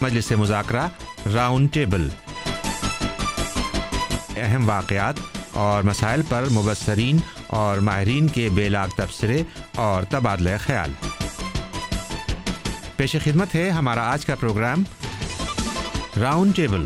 मजलिस मुज़ाकरा round table, अहम वाक़यात और मसाइल पर मुबस्सरीन और माहिरीन के बेलाग तबसरे और तबादला ख्याल। पेश खिदमत है हमारा आज का program round table.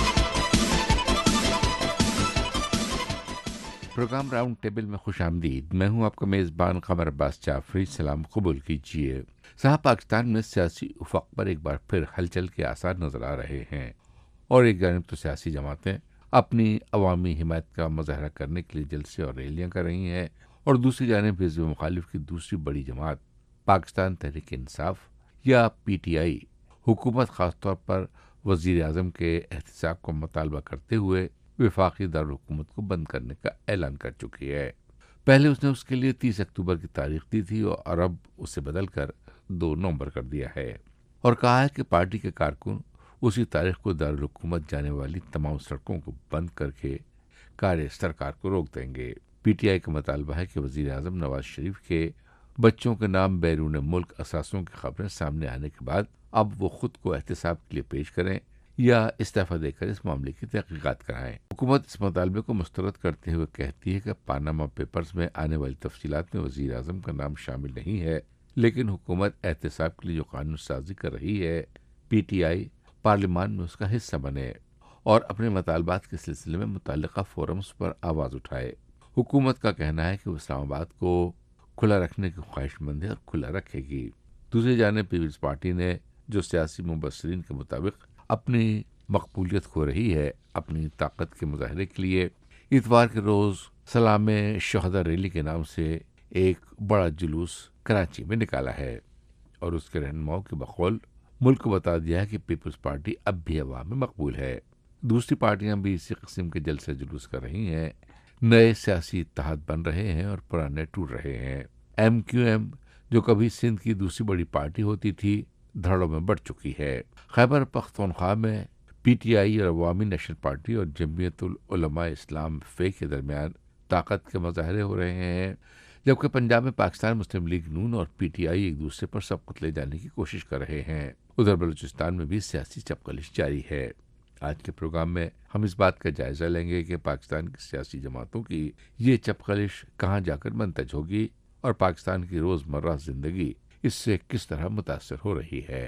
Program round table में खुश आमदीद। मैं हूं आपका मेज़बान क़मर अब्बास जाफरी। सलाम कबूल कीजिए। साहब, पाकिस्तान में सियासी उफ़क़ पर एक बार फिर हलचल के आसार नज़र आ रहे हैं और एक जानिब तो सियासी जमातें अपनी अवामी हिमायत का मुज़ाहरा करने के लिए जलसे और रैलियाँ कर रही हैं, और दूसरी जानिब हिज़्ब मुखालिफ की दूसरी बड़ी जमात पाकिस्तान तहरीक इंसाफ या PTI हुकूमत ख़ासतौर पर वज़ीर आज़म के एहतसाब को मुतालबा करते हुए वफाकी दारुल हुकूमत को बंद करने का ऐलान कर चुकी है। पहले उसने उसके लिए 30 अक्टूबर की तारीख दी थी और अब उसे बदल कर 2 नवंबर कर दिया है, और कहा है कि पार्टी के कारकुन उसी तारीख को दारुल हुकूमत जाने वाली तमाम सड़कों को बंद करके कार्य सरकार को रोक देंगे। PTI का मुतालबा है कि वज़ीर आज़म नवाज शरीफ के बच्चों के नाम बैरून मुल्क असासों की खबरें सामने आने के बाद अब वो खुद को एहतसाब के लिए पेश करें या इस्तीफा देकर इस मामले की तहकीकात कराएं। हुकूमत इस मुतालबे को मुस्तरद करते हुए कहती है कि पानामा पेपर्स में आने वाली तफसीलात में वज़ीर आज़म का नाम शामिल नहीं है, लेकिन हुकूमत एहतसाब के लिए जो कानून साजी कर रही है, PTI पार्लियामान में उसका हिस्सा बने और अपने मुतालबात के सिलसिले में मुतल्लिका फोरम्स पर आवाज़ उठाए। हुकूमत का कहना है कि वो इस्लामाबाद को खुला रखने की ख्वाहिशमंद है और खुला रखेगी। दूसरी जानिब पीपल्स पार्टी ने, जो सियासी मुबस्सरीन के मुताबिक अपनी मकबूलियत खो रही है, अपनी ताकत के मुजाहरे के लिए इतवार के रोज़ सलाम शहदा रैली के नाम से एक बड़ा जुलूस कराची में निकाला है, और उसके रहनुमाओं के बकौल मुल्क को बता दिया है कि पीपल्स पार्टी अब भी अवाम में मकबूल है। दूसरी पार्टियां भी इसी किस्म के जलसे जुलूस कर रही हैं। नए सियासी इत्तेहाद बन रहे हैं और पुराने टूट रहे हैं। MQM, जो कभी सिंध की दूसरी बड़ी पार्टी होती थी, धड़ों में बढ़ चुकी है। खैबर पख्तूनख्वा में PTI और अवामी नेशनल पार्टी और जमीयतुल उलमा इस्लाम फे के दरमियान ताकत के मुजाहरे हो रहे हैं, जबकि पंजाब में पाकिस्तान मुस्लिम लीग नून और PTI एक दूसरे पर सबकत ले जाने की कोशिश कर रहे हैं। उधर बलूचिस्तान में भी सियासी चपकलिश जारी है। आज के प्रोग्राम में हम इस बात का जायजा लेंगे कि पाकिस्तान की सियासी जमातों की ये चपकलिश कहाँ जाकर मंतज होगी और पाकिस्तान की रोज़मर्रा जिंदगी इससे किस तरह मुतासर हो रही है।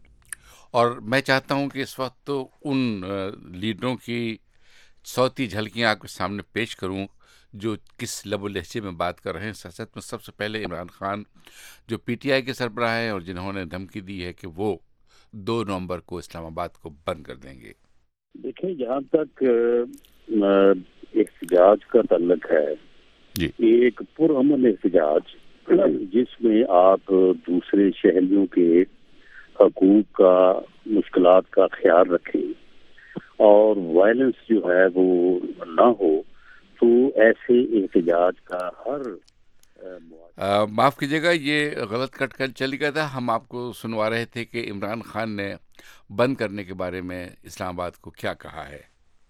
और मैं चाहता हूं कि इस वक्त तो उन लीडरों की सौती झलकियां आपके सामने पेश करूं जो किस लबो लहजे में बात कर रहे हैं। सचत में सबसे पहले इमरान खान, जो PTI के सरबराह हैं और जिन्होंने धमकी दी है कि वो 2 नवंबर को इस्लामाबाद को बंद कर देंगे। देखिए, जहाँ तक एहतजाज का ताल्लुक है जी, एक पुरअमन एहतजाज जिसमें आप दूसरे शहरियों के हकूक का, मुश्किलात का ख्याल रखें और वायलेंस जो है वो ना हो, तो ऐसे एहतजाज का हर माफ़ कीजिएगा, ये गलत कट कर चली गया था। हम आपको सुनवा रहे थे कि इमरान खान ने बंद करने के बारे में इस्लामाबाद को क्या कहा है।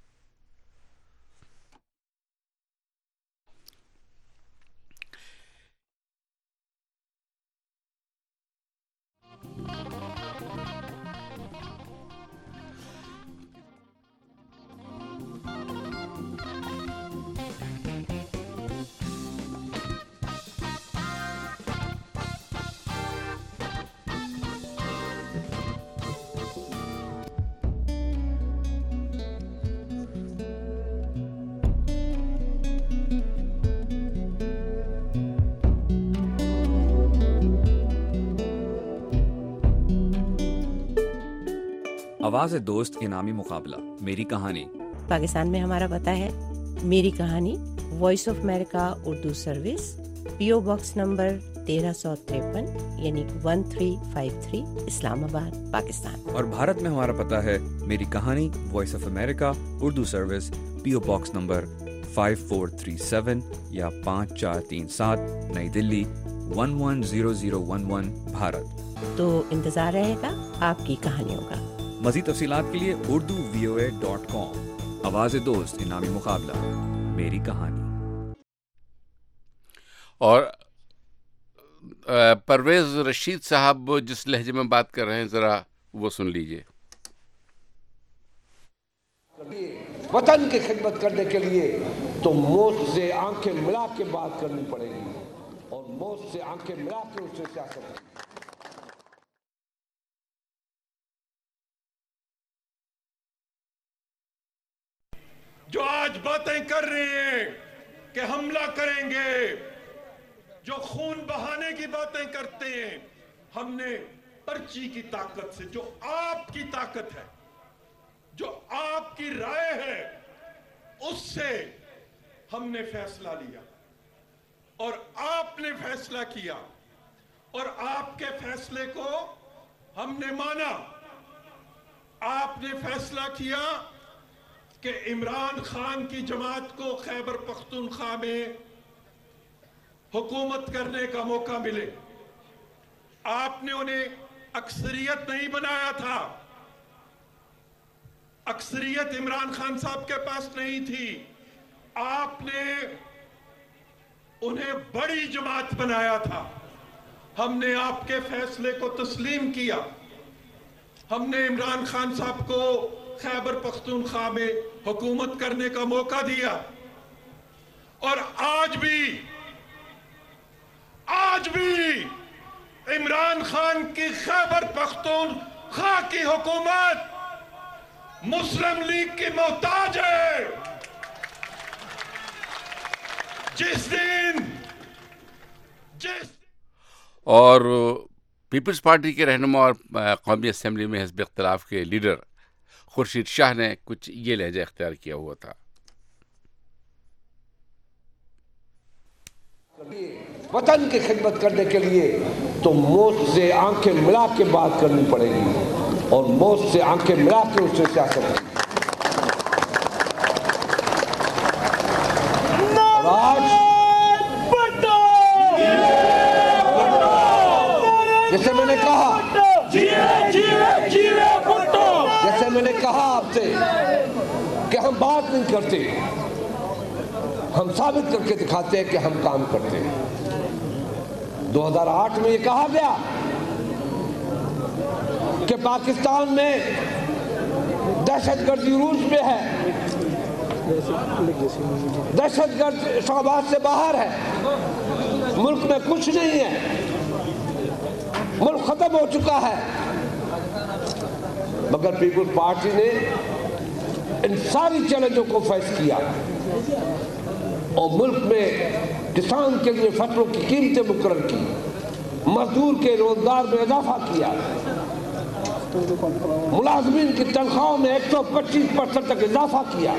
आवाज़ दोस्त इनामी मुकाबला मेरी कहानी। पाकिस्तान में हमारा पता है मेरी कहानी, voice of America Urdu service, PO box number 1353 यानी 1353 इस्लामाबाद, पाकिस्तान। और भारत में हमारा पता है मेरी कहानी, voice of America Urdu service, PO box number 5437 या 5437 नई दिल्ली 110011 भारत। तो इंतजार रहेगा आपकी कहानियों का। मज़ीद तफसीलात के लिए urduvoa.com। आवाज़ दोस्त इनामी मुकाबला मेरी कहानी। और परवेज़ रशीद साहब जिस लहजे में बात कर रहे हैं ज़रा वो सुन लीजिए। वतन की खिदमत करने के लिए तो मौत से आंखें मिला के बात करनी पड़ेगी और मौत से आंखें मिला के उससे सियासत। जो आज बातें कर रहे हैं कि हमला करेंगे, जो खून बहाने की बातें करते हैं, हमने पर्ची की ताकत से, जो आपकी ताकत है, जो आपकी राय है, उससे हमने फैसला लिया और आपने फैसला किया और आपके फैसले को हमने माना। आपने फैसला किया कि इमरान खान की जमात को खैबर पख्तूनख्वा में हुकूमत करने का मौका मिले। आपने उन्हें अक्सरियत नहीं बनाया था, अक्सरियत इमरान खान साहब के पास नहीं थी, आपने उन्हें बड़ी जमात बनाया था। हमने आपके फैसले को तस्लीम किया, हमने इमरान खान साहब को खैबर पख्तूनख्वा में हुकूमत करने का मौका दिया और आज भी इमरान खान की खैबर पख्तूनख्वा की हुकूमत मुस्लिम लीग की मोहताज है। और पीपल्स पार्टी के रहनुमा और कौमी असेंबली में हिज़्ब इख्तिलाफ के लीडर खुर्शीद शाह ने कुछ ये लहजा इख्तियार किया हुआ था। वतन की खिदमत करने के लिए तो मौत से आंखें मिला के बात करनी पड़ेगी और मौत से आंखें मिला के उससे सियासत। जैसे मैंने कहा आपसे कि हम बात नहीं करते, हम साबित करके दिखाते हैं कि हम काम करते हैं। 2008 में ये कहा गया कि पाकिस्तान में दहशतगर्दी रूज पे है, दहशतगर्द शहबाज से बाहर है, मुल्क में कुछ नहीं है, मुल्क खत्म हो चुका है। मगर पीपल्स पार्टी ने इन सारी चैलेंजों को फेस किया और मुल्क में किसान के लिए फसलों की कीमतें मुकर्रर की, मजदूर के रोजगार में इजाफा किया, मुलाजमीन की तनख्वाहों में 125% तक इजाफा किया।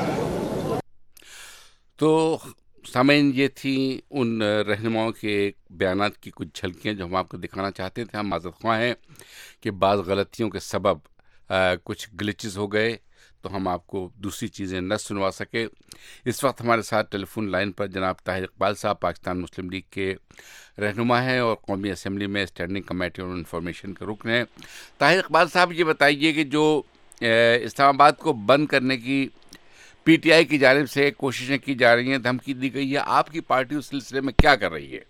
तो सामीन, ये थी उन रहनुमाओं के बयानात की कुछ झलकियाँ जो हम आपको दिखाना चाहते थे। हम माज़रत ख्वाह हैं कि बाज़ गलतियों के सबब कुछ ग्लिचेस हो गए तो हम आपको दूसरी चीज़ें न सुनवा सके। इस वक्त हमारे साथ टेलीफोन लाइन पर जनाब ताहिर इकबाल साहब पाकिस्तान मुस्लिम लीग के रहनुमा हैं और कौमी असेंबली में स्टैंडिंग कमेटी ऑन इंफॉर्मेशन के रुकन हैं। ताहिर इकबाल साहब, ये बताइए कि जो इस्लामाबाद को बंद करने की पीटीआई की जानिब से कोशिशें की जा रही हैं, धमकी दी गई है, आपकी पार्टी उस सिलसिले में क्या कर रही है?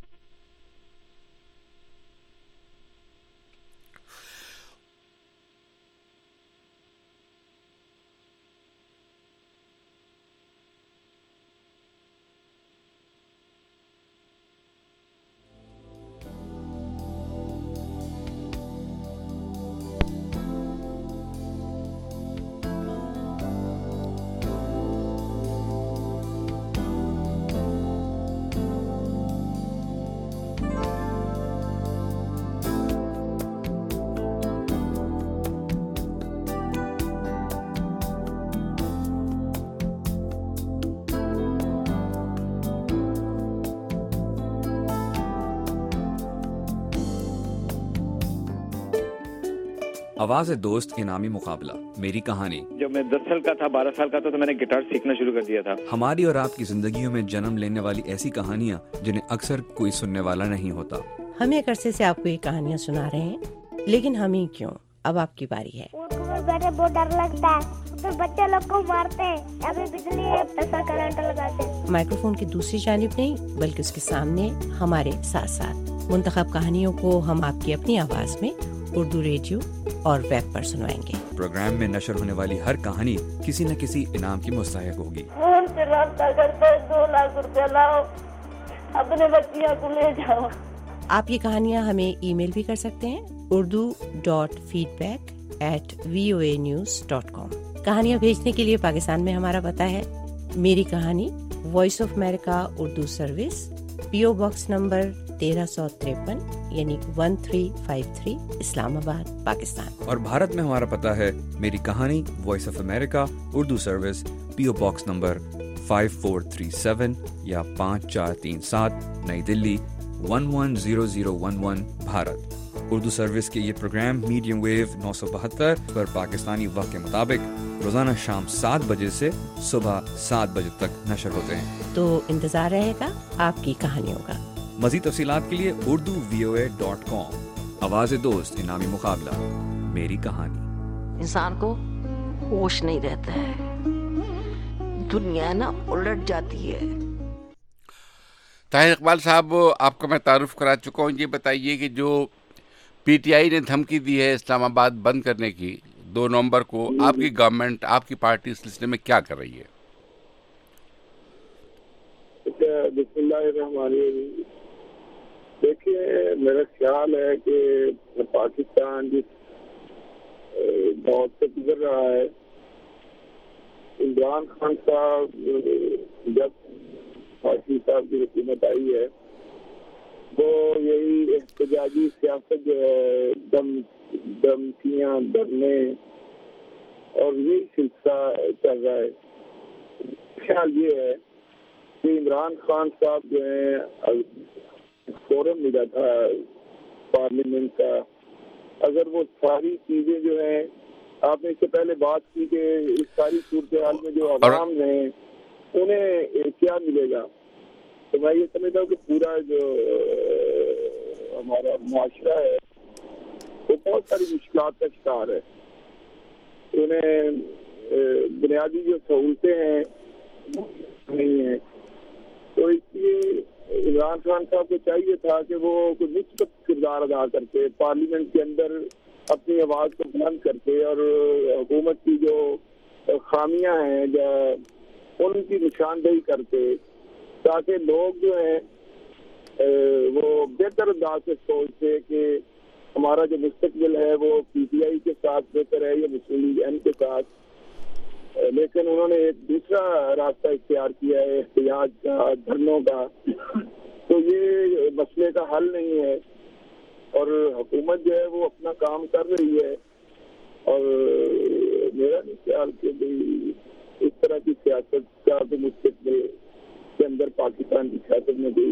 आवाज़ दोस्त इनामी मुकाबला, मेरी कहानी। जब मैं 10 साल का था, 12 साल का था, तो मैंने गिटार सीखना शुरू कर दिया था। हमारी और आपकी जिंदगियों में जन्म लेने वाली ऐसी कहानियाँ जिन्हें अक्सर कोई सुनने वाला नहीं होता। हम एक अरसे से आपको ये कहानियाँ सुना रहे हैं, लेकिन हम ही क्यों, अब आपकी बारी है। बैठे बहुत डर लगता है, तो बच्चे लोग को मारते हैं, अभी बिजली ऐसा करंट लगाते हैं। माइक्रोफोन की दूसरी जानिब नहीं, बल्कि उसके सामने हमारे साथ साथ मुंतखब कहानियों को हम आपकी अपनी आवाज में उर्दू रेडियो और वेब पर सुनवाएंगे। प्रोग्राम में नशर होने वाली हर कहानी किसी न किसी इनाम की मुस्तहिक होगी। फोन से रास्ता करते 2 लाख रुपया लाओ, अपने बच्चियों को ले जाओ। आप ये कहानियाँ हमें ईमेल भी कर सकते हैं urdu.feedback@voanews.com। कहानियाँ भेजने के लिए पाकिस्तान में हमारा पता है मेरी कहानी, voice of America Urdu service, PO box number 1353 यानी 1353 इस्लामाबाद, पाकिस्तान। और भारत में हमारा पता है मेरी कहानी, voice of America Urdu service, PO box number 5437 या 5437 नई दिल्ली 110011 भारत। उर्दू सर्विस के ये प्रोग्राम मीडियम वेव 972 पर पाकिस्तानी वक्त के मुताबिक रोजाना शाम 7 बजे से सुबह 7 बजे तक नशर होते हैं। तो इंतजार रहेगा आपकी कहानियों का। मज़ीद तफसीलात के लिए urduvoa.com। आवाज़ दोस्त इनामी मुकाबला, मेरी कहानी। इंसान को होश नहीं रहता है, दुनिया ना उलट जाती है। ताहिर इकबाल साहब, आपका मैं तारुफ करा चुका हूँ। ये बताइए कि जो PTI ने धमकी दी है इस्लामाबाद बंद करने की 2 नवंबर को, आपकी गवर्नमेंट, आपकी पार्टी इस सिलसिले में क्या कर रही है? बिस्मिल्लाहिर्रहमानिर्रहीम। देखिए, मेरा ख्याल है कि पाकिस्तान जिस दौर से गुजर रहा है, इमरान खान साहब जब पार्टी साहब की हुकूमत आई है, वो यही एहतजाजी सियासत जो है, धमकियाँ, धरने और यही सिलसिला चल रहा है। ख्याल ये है कि इमरान खान साहब जो है, फोरम मिला था पार्लियामेंट का, अगर वो सारी चीजें जो है, आपने इससे पहले बात की कि इस सारी सूरत हाल में जो अवाम हैं उन्हें क्या मिलेगा, तो मैं ये समझता हूँ कि पूरा जो हमारा मुआशरा है वो बहुत सारी मुश्किलात का शिकार है। उन्हें बुनियादी जो सहूलतें हैं नहीं है, तो इसलिए इमरान खान साहब को चाहिए था कि वो कोई मुस्बत किरदार अदा करके पार्लियामेंट के अंदर अपनी आवाज़ को बुलंद करके और हुकूमत की जो खामियां हैं उनकी निशानदेही करते, ताकि लोग जो हैं वो बेहतर अंदाज से सोचते कि हमारा जो मुस्तकबिल है वो PTI के साथ बेहतर है या मुस्लिम लीग N के साथ। लेकिन उन्होंने एक दूसरा रास्ता इख्तियार किया है, एहतियाज का, धरनों का। तो ये मसले का हल नहीं है और हुकूमत जो है वो अपना काम कर रही है। और मेरा नहीं ख्याल कि इस तरह की सियासत का तो मुस्तकबिल के अंदर पाकिस्तान की सियासत में कोई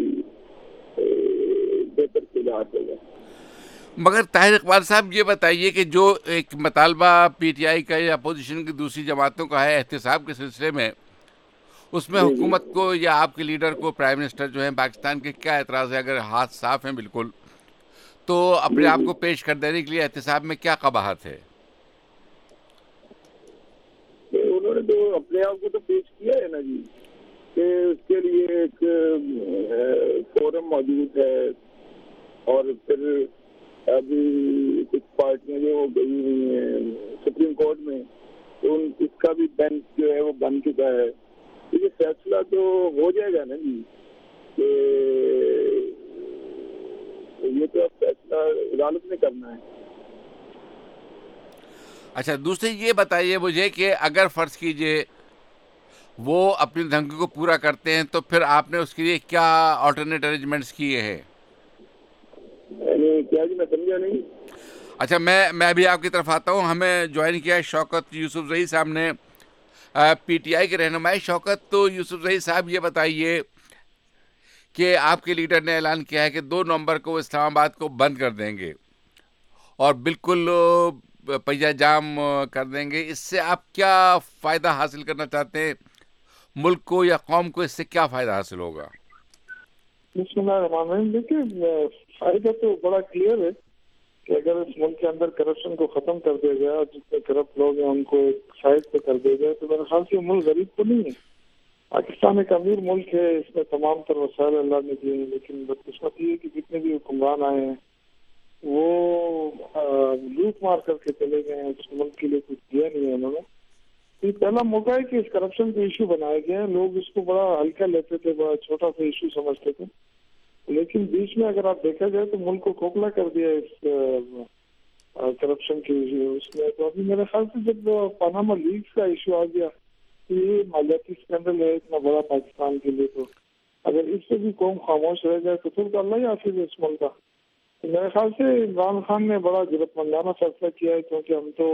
बेहतर सुधार होगा। मगर ताहिर इकबाल साहब, ये बताइए कि जो एक मुतालबा PTI का या अपोजिशन की दूसरी जमातों का है एहतिसाब के सिलसिले में, उसमें हुकूमत को या आपके लीडर को, प्राइम मिनिस्टर जो है पाकिस्तान के, क्या एतराज़ है? अगर हाथ साफ हैं बिल्कुल, तो अपने आप को पेश कर देने के लिए एहतिसाब में क्या कबाहत है? उन्होंने तो अपने आप को तो पेश किया है ना जी, कि उसके लिए एक फोरम मौजूद है और फिर अभी कुछ पार्टियां जो गई हुई हैं सुप्रीम कोर्ट में, तो इसका भी बेंच जो है वो बन चुका है। तो ये फैसला तो हो जाएगा ना जी, ये तो अब फैसला अदालत में करना है। अच्छा, दूसरी ये बताइए मुझे कि अगर फर्ज कीजिए वो अपनी धमकी को पूरा करते हैं, तो फिर आपने उसके लिए क्या ऑल्टरनेट अरेंजमेंट्स किए हैं? क्या जी, मैं समझा नहीं। अच्छा, मैं भी आपकी तरफ आता हूँ। हमें ज्वाइन किया शौकत यूसुफजई साहब ने, PTI के रहनुमाई। शौकत, तो यूसुफजई साहब ये बताइए कि आपके लीडर ने ऐलान किया है कि 2 नवंबर को इस्लामाबाद को बंद कर देंगे और बिल्कुल पहिया जाम कर देंगे। इससे आप क्या फ़ायदा हासिल करना चाहते हैं? मुल्क को या कौम को इससे क्या फ़ायदा हासिल होगा? देखिए, फायदा तो बड़ा क्लियर है कि अगर इस मुल्क के अंदर करप्शन को खत्म कर दिया जाए और जितने करप्ट लोग हैं उनको एक साइड पे कर दिया जाए, तो मेरे ख्याल से मुल्क गरीब तो नहीं है। पाकिस्तान एक अमीर मुल्क है, इसमें तमाम तर वसाइल अल्लाह ने दिए हैं, लेकिन बदकिस्मती है कि जितने भी हुक्मरान आए हैं وہ لوٹ مار کر کے چلے گئے ہیں, اس ملک کے لیے کچھ دیا نہیں ہے انہوں نے. یہ پہلا موقع ہے کہ اس کرپشن کو ایشو بنایا گیا ہے. لوگ اس کو بڑا ہلکا لیتے تھے, بڑا چھوٹا سا ایشو سمجھتے تھے, لیکن بیچ میں اگر آپ دیکھا جائے تو ملک کو کھوکھلا کر دیا اس کرپشن کے اس میں. تو ابھی میرے خیال سے جب پاناما لیکس کا ایشو آ گیا تو یہ مالیاتی اسکینڈل ہے اتنا بڑا پاکستان کے لیے, تو اگر اس سے بھی قوم خاموش رہ جائے تو پھر تو اللہ ہی حافظ ہے اس ملک کا. تو میرے خیال سے عمران خان نے بڑا ضرورتمندانہ فیصلہ کیا ہے, کیونکہ ہم تو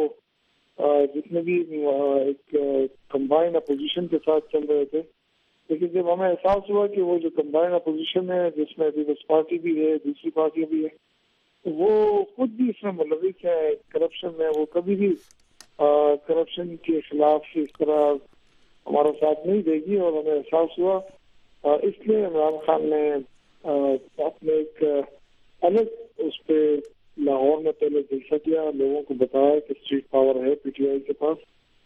جتنے بھی ایک کمبائن اپوزیشن کے ساتھ چل رہے تھے, لیکن جب ہمیں احساس ہوا کہ وہ جو کمبائن اپوزیشن ہے جس میں پیپلز پارٹی بھی ہے, دوسری پارٹیاں بھی ہے, وہ خود بھی اس میں ملوث ہے کرپشن میں, وہ کبھی بھی کرپشن کے خلاف اس طرح ہمارا ساتھ نہیں دے گی. اور ہمیں احساس ہوا, اس لیے عمران خان نے اپنے ایک الگ اس پہ لاہور میں پہلے جلسہ کیا, لوگوں کو بتایا کہ اسٹریٹ پاور ہے پی ٹی آئی کے پاس,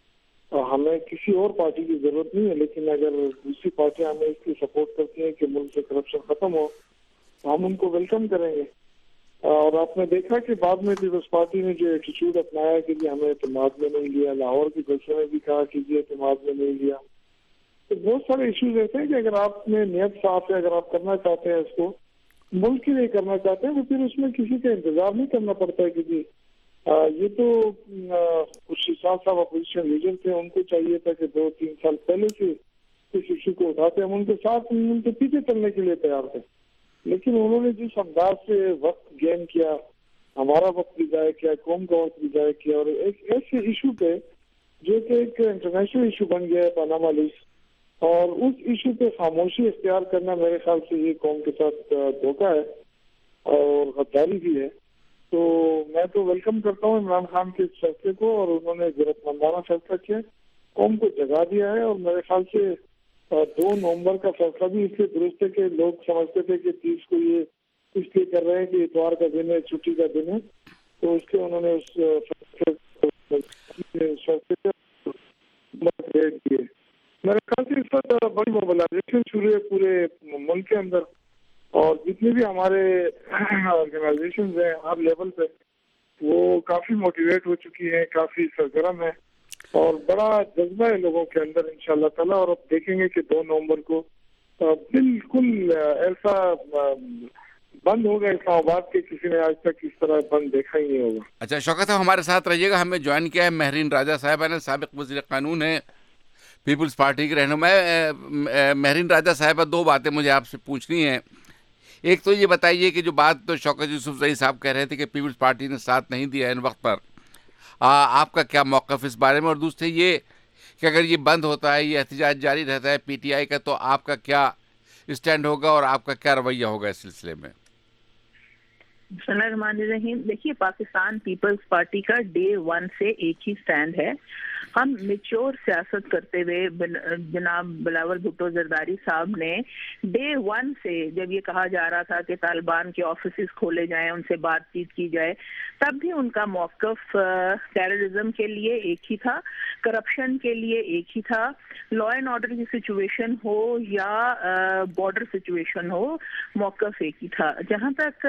ہمیں کسی اور پارٹی کی ضرورت نہیں ہے, لیکن اگر دوسری پارٹیاں ہمیں اس کی سپورٹ کرتی ہیں کہ ملک سے کرپشن ختم ہو تو ہم ان کو ویلکم کریں گے. اور آپ نے دیکھا کہ بعد میں پیپلز پارٹی نے جو ایٹیچیوڈ اپنایا کہ جی ہمیں اعتماد میں نہیں لیا, لاہور کی جلسے میں بھی کہا کہ جی اعتماد میں نہیں لیا. تو بہت سارے ایشوز ایسے ہیں کہ اگر آپ میں نیت صاف ہے, اگر آپ کرنا چاہتے ہیں اس کو ملک کے لیے کرنا چاہتے ہیں, تو پھر اس میں کسی کا انتظار نہیں کرنا پڑتا ہے کہ جی یہ تو کچھ صاحب اپوزیشن لیڈر تھے, ان کو چاہیے تھا کہ 2-3 سال پہلے سے اس ایشو کو اٹھاتے, ہم ان کے ساتھ ان کے پیچھے چلنے کے لیے تیار تھے. لیکن انہوں نے جس انداز سے وقت گین کیا, ہمارا وقت بھی ضائع کیا, قوم کا وقت بھی ضائع کیا, اور ایک ایسے ایشو پہ جو کہ ایک انٹرنیشنل ایشو بن گیا ہے پاناما لیکس, اور اس ایشو پہ خاموشی اختیار کرنا میرے خیال سے یہ قوم کے ساتھ دھوکہ ہے اور غداری بھی ہے. تو میں تو ویلکم کرتا ہوں عمران خان کے اس فیصلے کو, اور انہوں نے ضرورتمندانہ فیصلہ کیا, قوم کو جگا دیا ہے. اور میرے خیال سے 2 نومبر کا فیصلہ بھی اس لیے درست ہے کہ لوگ سمجھتے تھے کہ 30 کو یہ اس لیے کر رہے ہیں کہ اتوار کا دن ہے, چھٹی کا دن ہے, تو اس لیے انہوں نے اس فیصلے کیے. میرے خیال سے اس وقت بڑی موبلائزیشن شروع ہے پورے ملک کے اندر, اور جتنے بھی ہمارے آرگنائزیشنز ہیں ہر لیول پہ وہ کافی موٹیویٹ ہو چکی ہیں, کافی سرگرم ہے, اور بڑا جذبہ ہے لوگوں کے اندر انشاءاللہ تعالیٰ. اور اب دیکھیں گے کہ 2 نومبر کو بالکل ایسا بند ہوگا اسلام آباد کے کسی نے آج تک اس طرح بند دیکھا ہی نہیں ہوگا. اچھا شوکت صاحب ہمارے ساتھ رہیے گا, ہمیں جوائن کیا ہے مہرین راجہ صاحبہ نے, سابق وزیر قانون ہے, پیپلز پارٹی کی رہنما. مہرین راجہ صاحبہ 2 باتیں مجھے آپ سے پوچھنی ہیں. ایک تو یہ بتائیے کہ جو بات تو شوکت یوسفزئی صاحب کہہ رہے تھے کہ پیپلز پارٹی نے ساتھ نہیں دیا ان وقت پر, آپ کا کیا موقف اس بارے میں؟ اور دوسرے یہ کہ اگر یہ بند ہوتا ہے, یہ احتجاج جاری رہتا ہے پی ٹی آئی کا, تو آپ کا کیا اسٹینڈ ہوگا اور آپ کا کیا رویہ ہوگا اس سلسلے میں؟ بسم اللہ الرحمن الرحیم. دیکھیے پاکستان پیپلز پارٹی کا ڈے 1 سے ایک ہی سٹینڈ ہے. ہم میچور سیاست کرتے ہوئے جناب بلاول بھٹو زرداری صاحب نے ڈے 1 سے جب یہ کہا جا رہا تھا کہ طالبان کے آفیسز کھولے جائیں, ان سے بات چیت کی جائے, تب بھی ان کا موقف ٹیررزم کے لیے ایک ہی تھا, کرپشن کے لیے ایک ہی تھا. لا اینڈ آرڈر کی سچویشن ہو یا بارڈر سچویشن ہو, موقف ایک ہی تھا. جہاں تک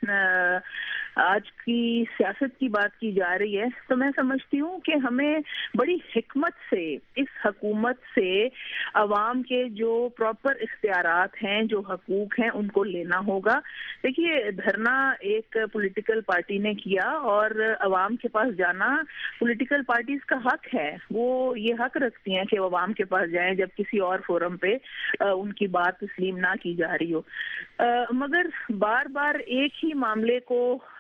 آج کی سیاست کی بات کی جا رہی ہے تو میں سمجھتی ہوں کہ ہمیں بڑی حکمت سے اس حکومت سے عوام کے جو پراپر اختیارات ہیں, جو حقوق ہیں, ان کو لینا ہوگا. دیکھیے دھرنا ایک پولیٹیکل پارٹی نے کیا اور عوام کے پاس جانا پولیٹیکل پارٹیز کا حق ہے, وہ یہ حق رکھتی ہیں کہ وہ عوام کے پاس جائیں جب کسی اور فورم پہ ان کی بات تسلیم نہ کی جا رہی ہو. مگر بار بار ایک ہی معاملے کو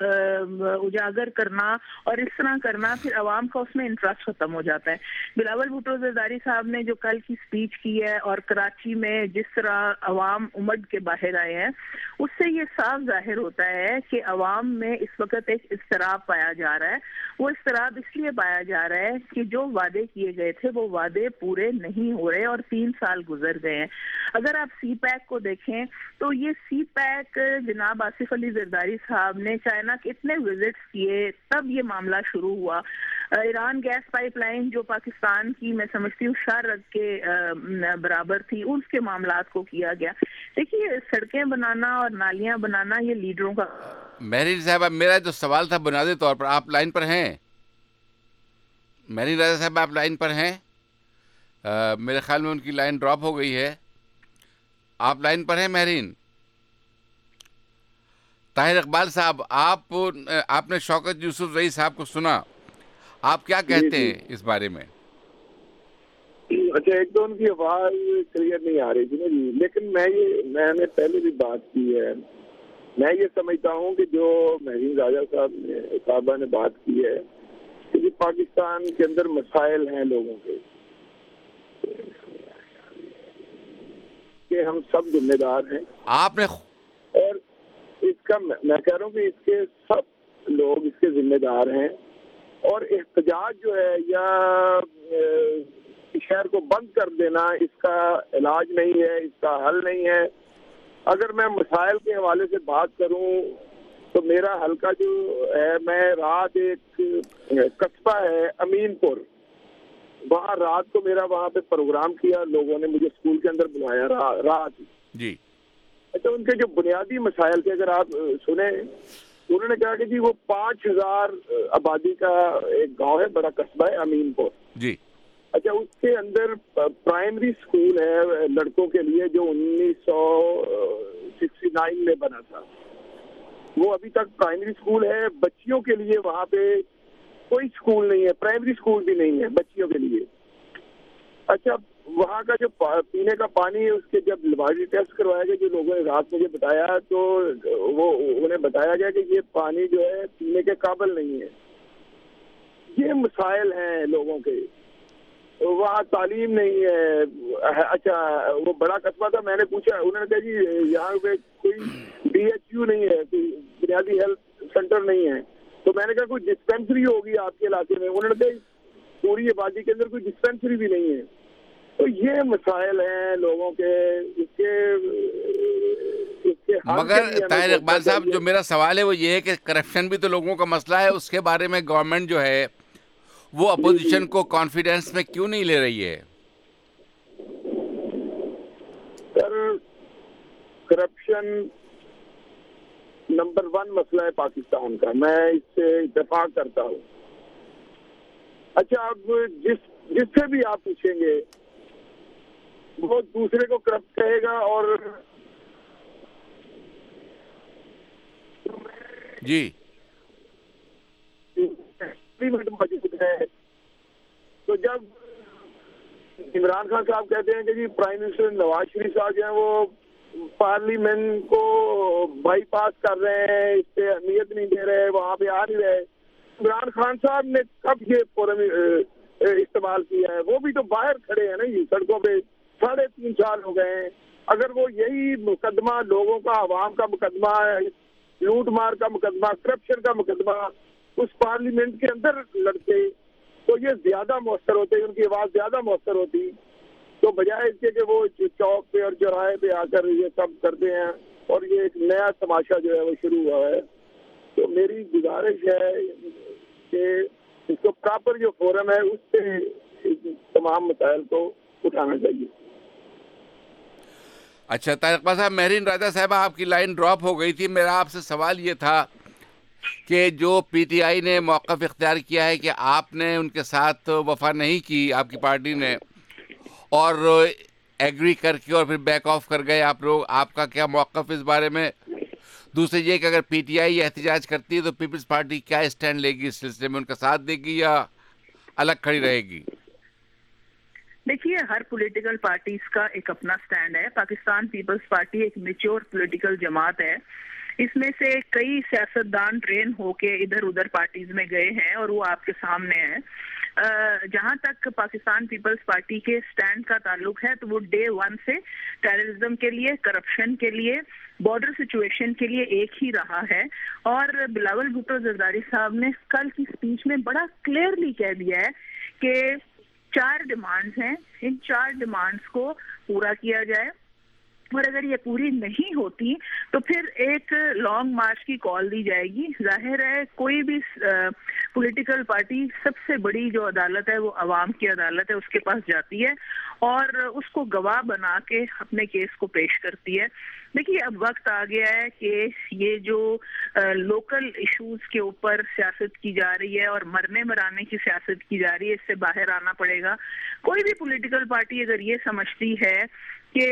اجاگر کرنا اور اس طرح کرنا, پھر عوام کا اس میں انٹرسٹ ختم ہو جاتا ہے. بلاول بھٹو زرداری صاحب نے جو کل کی سپیچ کی ہے اور کراچی میں جس طرح عوام امڈ کے باہر آئے ہیں, اس سے یہ صاف ظاہر ہوتا ہے کہ عوام میں اس وقت ایک اضطراب پایا جا رہا ہے. وہ اضطراب اس لیے پایا جا رہا ہے کہ جو وعدے کیے گئے تھے وہ وعدے پورے نہیں ہو رہے, اور 3 سال گزر گئے ہیں. اگر آپ سی پیک کو دیکھیں تو یہ سی پیک جناب آصف علی زرداری صاحب نے چائنا کے اتنے وزٹس کیے, تب یہ معاملہ شروع ہوا. ایران گیس پائپ لائن جو پاکستان کی میں سمجھتی ہوں شارک کے برابر تھی، اس کے معاملات کو کیا گیا. دیکھیے سڑکیں بنانا اور نالیاں بنانا یہ لیڈروں کا. مہرین صاحبہ میرا جو سوال تھا بنیادی طور پر، آپ لائن پر ہیں؟ مہرین رضا صاحب آپ لائن پر ہیں؟ میرے خیال میں ان کی لائن ڈراپ ہو گئی ہے. آپ لائن پر ہیں مہرین؟ طاہر اقبال صاحب آپ نے شوکت یوسف رئی صاحب کو سنا، آپ کیا کہتے ہیں اس بارے میں؟ اچھا، ایک تو ان کی آواز کلیئر نہیں آ رہی تھی نا جی، لیکن میں نے پہلے بھی بات کی ہے. میں یہ سمجھتا ہوں کہ جو مہرین راجہ صاحبہ نے بات کی ہے کہ پاکستان کے اندر مسائل ہیں لوگوں کے، کہ ہم سب ذمہ دار ہیں. آپ نے اور اس کا میں کہہ رہا ہوں کہ اس کے سب لوگ اس کے ذمہ دار ہیں، اور احتجاج جو ہے یا شہر کو بند کر دینا اس کا علاج نہیں ہے، اس کا حل نہیں ہے. اگر میں مسائل کے حوالے سے بات کروں تو میرا حلقہ جو ہے، میں رات ایک قصبہ ہے امین پور، وہاں رات کو میرا وہاں پہ پروگرام کیا، لوگوں نے مجھے اسکول کے اندر بلایا رات جی. اچھا، ان کے جو بنیادی مسائل تھے اگر آپ سنیں، انہوں نے کہا کہ جی وہ 5000 آبادی کا ایک گاؤں ہے، بڑا قصبہ ہے امین پور جی. اچھا، اس کے اندر پرائمری اسکول ہے لڑکوں کے لیے جو 1969 میں بنا تھا، وہ ابھی تک پرائمری اسکول ہے. بچیوں کے لیے وہاں پہ کوئی اسکول نہیں ہے، پرائمری اسکول بھی نہیں ہے بچیوں کے لیے. اچھا، وہاں کا جو پینے کا پانی ہے اس کے جب لیبارٹری ٹیسٹ کروایا گیا، جو لوگوں نے رات مجھے بتایا، تو وہ انہیں بتایا گیا کہ یہ پانی جو ہے پینے کے قابل نہیں ہے. یہ مسائل ہیں لوگوں کے. وہاں تعلیم نہیں ہے. اچھا، وہ بڑا قصبہ تھا، میں نے پوچھا، انہوں نے کہا جی یہاں پہ کوئی BHU نہیں ہے، کوئی بنیادی ہیلتھ سینٹر نہیں ہے. تو میں نے کہا کوئی ڈسپینسری ہوگی آپ کے علاقے میں؟ انہوں نے کہا پوری آبادی کے اندر کوئی ڈسپینسری بھی نہیں ہے. تو یہ مسائل ہیں لوگوں کے. اس کے مگر طاہر اقبال صاحب جو میرا سوال ہے وہ یہ ہے کہ کرپشن بھی تو لوگوں کا مسئلہ ہے، اس کے بارے میں گورنمنٹ جو ہے وہ اپوزیشن کو کانفیڈنس میں کیوں نہیں لے رہی ہے؟ سر، کرپشن نمبر 1 مسئلہ ہے پاکستان کا، میں اس سے اتفاق کرتا ہوں. اچھا، اب جس سے بھی آپ پوچھیں گے وہ دوسرے کو کرپٹ کہے گا. اور جی موجود ہے، تو جب عمران خان صاحب کہتے ہیں کہ g prime minister Nawaz Sharif صاحب جو ہیں وہ پارلیمنٹ کو بائی پاس کر رہے ہیں، اس پہ اہمیت نہیں دے رہے، وہاں پہ آ نہیں رہے، عمران خان صاحب نے کب یہ فورم استعمال کیا ہے؟ وہ بھی تو باہر کھڑے ہیں نا جی سڑکوں پہ، 3.5 سال ہو گئے ہیں. اگر وہ یہی مقدمہ لوگوں کا، عوام کا مقدمہ، لوٹ مار کا مقدمہ، کرپشن کا مقدمہ اس پارلیمنٹ کے اندر لڑتے تو یہ زیادہ مؤثر ہوتے، ان کی آواز زیادہ مؤثر ہوتی. تو بجائے اس کے کہ وہ چوک پہ اور چوراہے پہ آ کر یہ سب کرتے ہیں اور یہ ایک نیا تماشا جو ہے وہ شروع ہوا ہے. تو میری گزارش ہے کہ اس کو پراپر جو فورم ہے اس سے تمام مسائل کو اٹھانا چاہیے. اچھا طاہر اقبال صاحب، مہرین راجہ صاحبہ آپ کی لائن ڈراپ ہو گئی تھی. میرا آپ سے سوال یہ تھا کہ جو پی ٹی آئی نے موقف اختیار کیا ہے کہ آپ نے ان کے ساتھ وفا نہیں کی، آپ کی پارٹی نے، اور ایگری کر کے اور پھر بیک آف کر گئے آپ لوگ، آپ کا کیا موقف اس بارے میں؟ دوسرے یہ کہ اگر پی ٹی آئی احتجاج کرتی ہے تو پیپلز پارٹی کیا اسٹینڈ لے گی اس سلسلے میں؟ ان کا ساتھ دے گی یا الگ کھڑی رہے گی؟ دیکھیے، ہر پولیٹیکل پارٹیز کا ایک اپنا سٹینڈ ہے. پاکستان پیپلز پارٹی ایک میچور پولیٹیکل جماعت ہے. اس میں سے کئی سیاستدان ٹرین ہو کے ادھر ادھر پارٹیز میں گئے ہیں اور وہ آپ کے سامنے ہیں. جہاں تک پاکستان پیپلز پارٹی کے سٹینڈ کا تعلق ہے تو وہ ڈے 1 سے ٹیررزم کے لیے، کرپشن کے لیے، بارڈر سچویشن کے لیے ایک ہی رہا ہے. اور بلاول بھٹو زرداری صاحب نے کل کی سپیچ میں بڑا کلیئرلی کہہ دیا ہے کہ 4 ڈیمانڈز ہیں، ان 4 ڈیمانڈز کو پورا کیا جائے. اور اگر یہ پوری نہیں ہوتی تو پھر ایک لانگ مارچ کی کال دی جائے گی. ظاہر ہے کوئی بھی پولیٹیکل پارٹی سب سے بڑی جو عدالت ہے وہ عوام کی عدالت ہے, اس کے پاس جاتی ہے اور اس کو گواہ بنا کے اپنے کیس کو پیش کرتی ہے. دیکھیے اب وقت آ گیا ہے کہ یہ جو لوکل ایشوز کے اوپر سیاست کی جا رہی ہے اور مرنے مرانے کی سیاست کی جا رہی ہے, اس سے باہر آنا پڑے گا. کوئی بھی پولیٹیکل پارٹی اگر یہ سمجھتی ہے کہ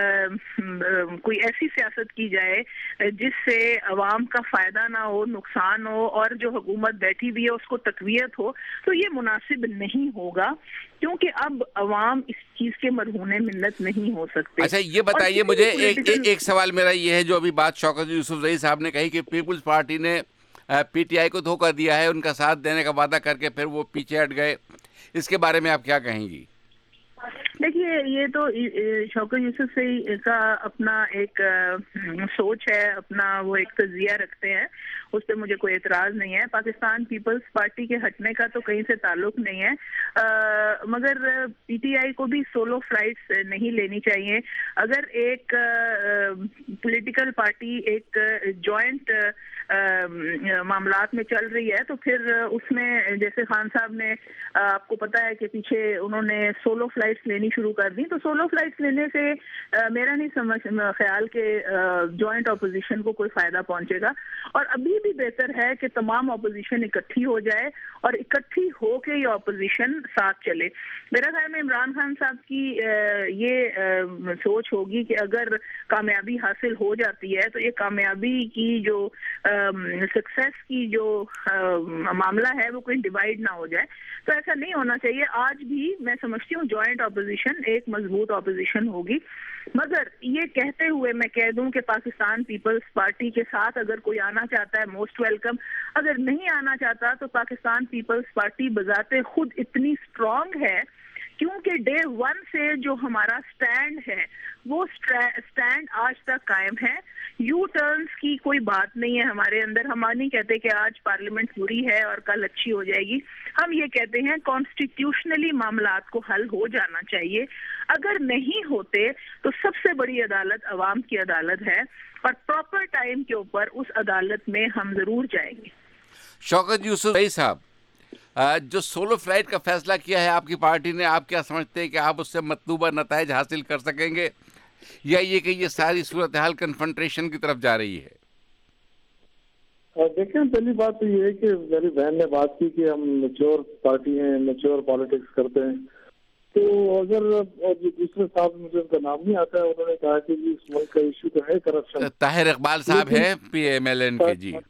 کوئی ایسی سیاست کی جائے جس سے عوام کا فائدہ نہ ہو, نقصان ہو, اور جو حکومت بیٹھی ہوئی ہے اس کو تقویت ہو, تو یہ مناسب نہیں ہوگا, کیونکہ اب عوام اس چیز کے مرہون منت نہیں ہو سکتے. اچھا یہ بتائیے مجھے, ایک سوال میرا یہ ہے, جو ابھی بات شوکت یوسف زئی صاحب نے کہی کہ پیپلز پارٹی نے پی ٹی آئی کو دھوکہ دیا ہے, ان کا ساتھ دینے کا وعدہ کر کے پھر وہ پیچھے ہٹ گئے, اس کے بارے میں آپ کیا کہیں گی؟ دیکھیے یہ تو شوکت یوسف زئی کا اپنا ایک سوچ ہے, اپنا وہ ایک تجزیہ رکھتے ہیں, اس پہ مجھے کوئی اعتراض نہیں ہے. پاکستان پیپلز پارٹی کے ہٹنے کا تو کہیں سے تعلق نہیں ہے, مگر پی ٹی آئی کو بھی سولو فلائٹس نہیں لینی چاہیے. اگر ایک پولیٹیکل پارٹی ایک جوائنٹ معاملات میں چل رہی ہے تو پھر اس میں جیسے خان صاحب نے, آپ کو پتا ہے کہ پیچھے انہوں نے سولو فلائٹس لینی شروع کر دی, تو سولو فلائٹس لینے سے میرا نہیں سمجھ خیال کہ جوائنٹ اپوزیشن کو کوئی فائدہ پہنچے گا. اور ابھی بھی بہتر ہے کہ تمام اپوزیشن اکٹھی ہو جائے اور اکٹھی ہو کے یہ اپوزیشن ساتھ چلے. میرا خیال میں عمران خان صاحب کی یہ سوچ ہوگی کہ اگر کامیابی حاصل ہو جاتی ہے تو یہ کامیابی کی جو سکسیس کی جو معاملہ ہے وہ کوئی ڈیوائیڈ نہ ہو جائے. تو ایسا نہیں ہونا چاہیے. آج بھی میں سمجھتی ہوں جوائنٹ اپوزیشن ایک مضبوط اپوزیشن ہوگی, مگر یہ کہتے ہوئے میں کہہ دوں کہ پاکستان پیپلز پارٹی کے ساتھ اگر کوئی آنا چاہتا ہے موسٹ ویلکم, اگر نہیں آنا چاہتا تو پاکستان پیپلز پارٹی بذات خود اتنی اسٹرانگ ہے کیونکہ ڈے ون سے جو ہمارا سٹینڈ ہے وہ سٹینڈ آج تک قائم ہے. یو ٹرنز کی کوئی بات نہیں ہے ہمارے اندر. ہم نہیں کہتے کہ آج پارلیمنٹ بری ہے اور کل اچھی ہو جائے گی. ہم یہ کہتے ہیں کانسٹیٹیوشنلی معاملات کو حل ہو جانا چاہیے. اگر نہیں ہوتے تو سب سے بڑی عدالت عوام کی عدالت ہے اور پراپر ٹائم کے اوپر اس عدالت میں ہم ضرور جائیں گے. شوکت یوسف زئی صاحب, جو سولو فلائٹ کا فیصلہ کیا ہے آپ کی پارٹی نے, آپ کیا سمجھتے ہیں کہ آپ اس سے مطلوبہ نتائج حاصل کر سکیں گے, یا یہ کہ یہ ساری صورتحال کنفرنٹریشن کی طرف جا رہی ہے؟ دیکھیں پہلی بات تو یہ ہے کہ میری بہن نے بات کی کہ ہم میچور پارٹی ہیں, میچور پالیٹکس کرتے ہیں. تو اگر دوسرے صاحب مجھے ان کا نام نہیں آتا ہے, انہوں نے کہا کہ اس ملک کا ایشو تو ہے کرپشن. طاہر اقبال صاحب ہے پی ایم ایل این کے. جی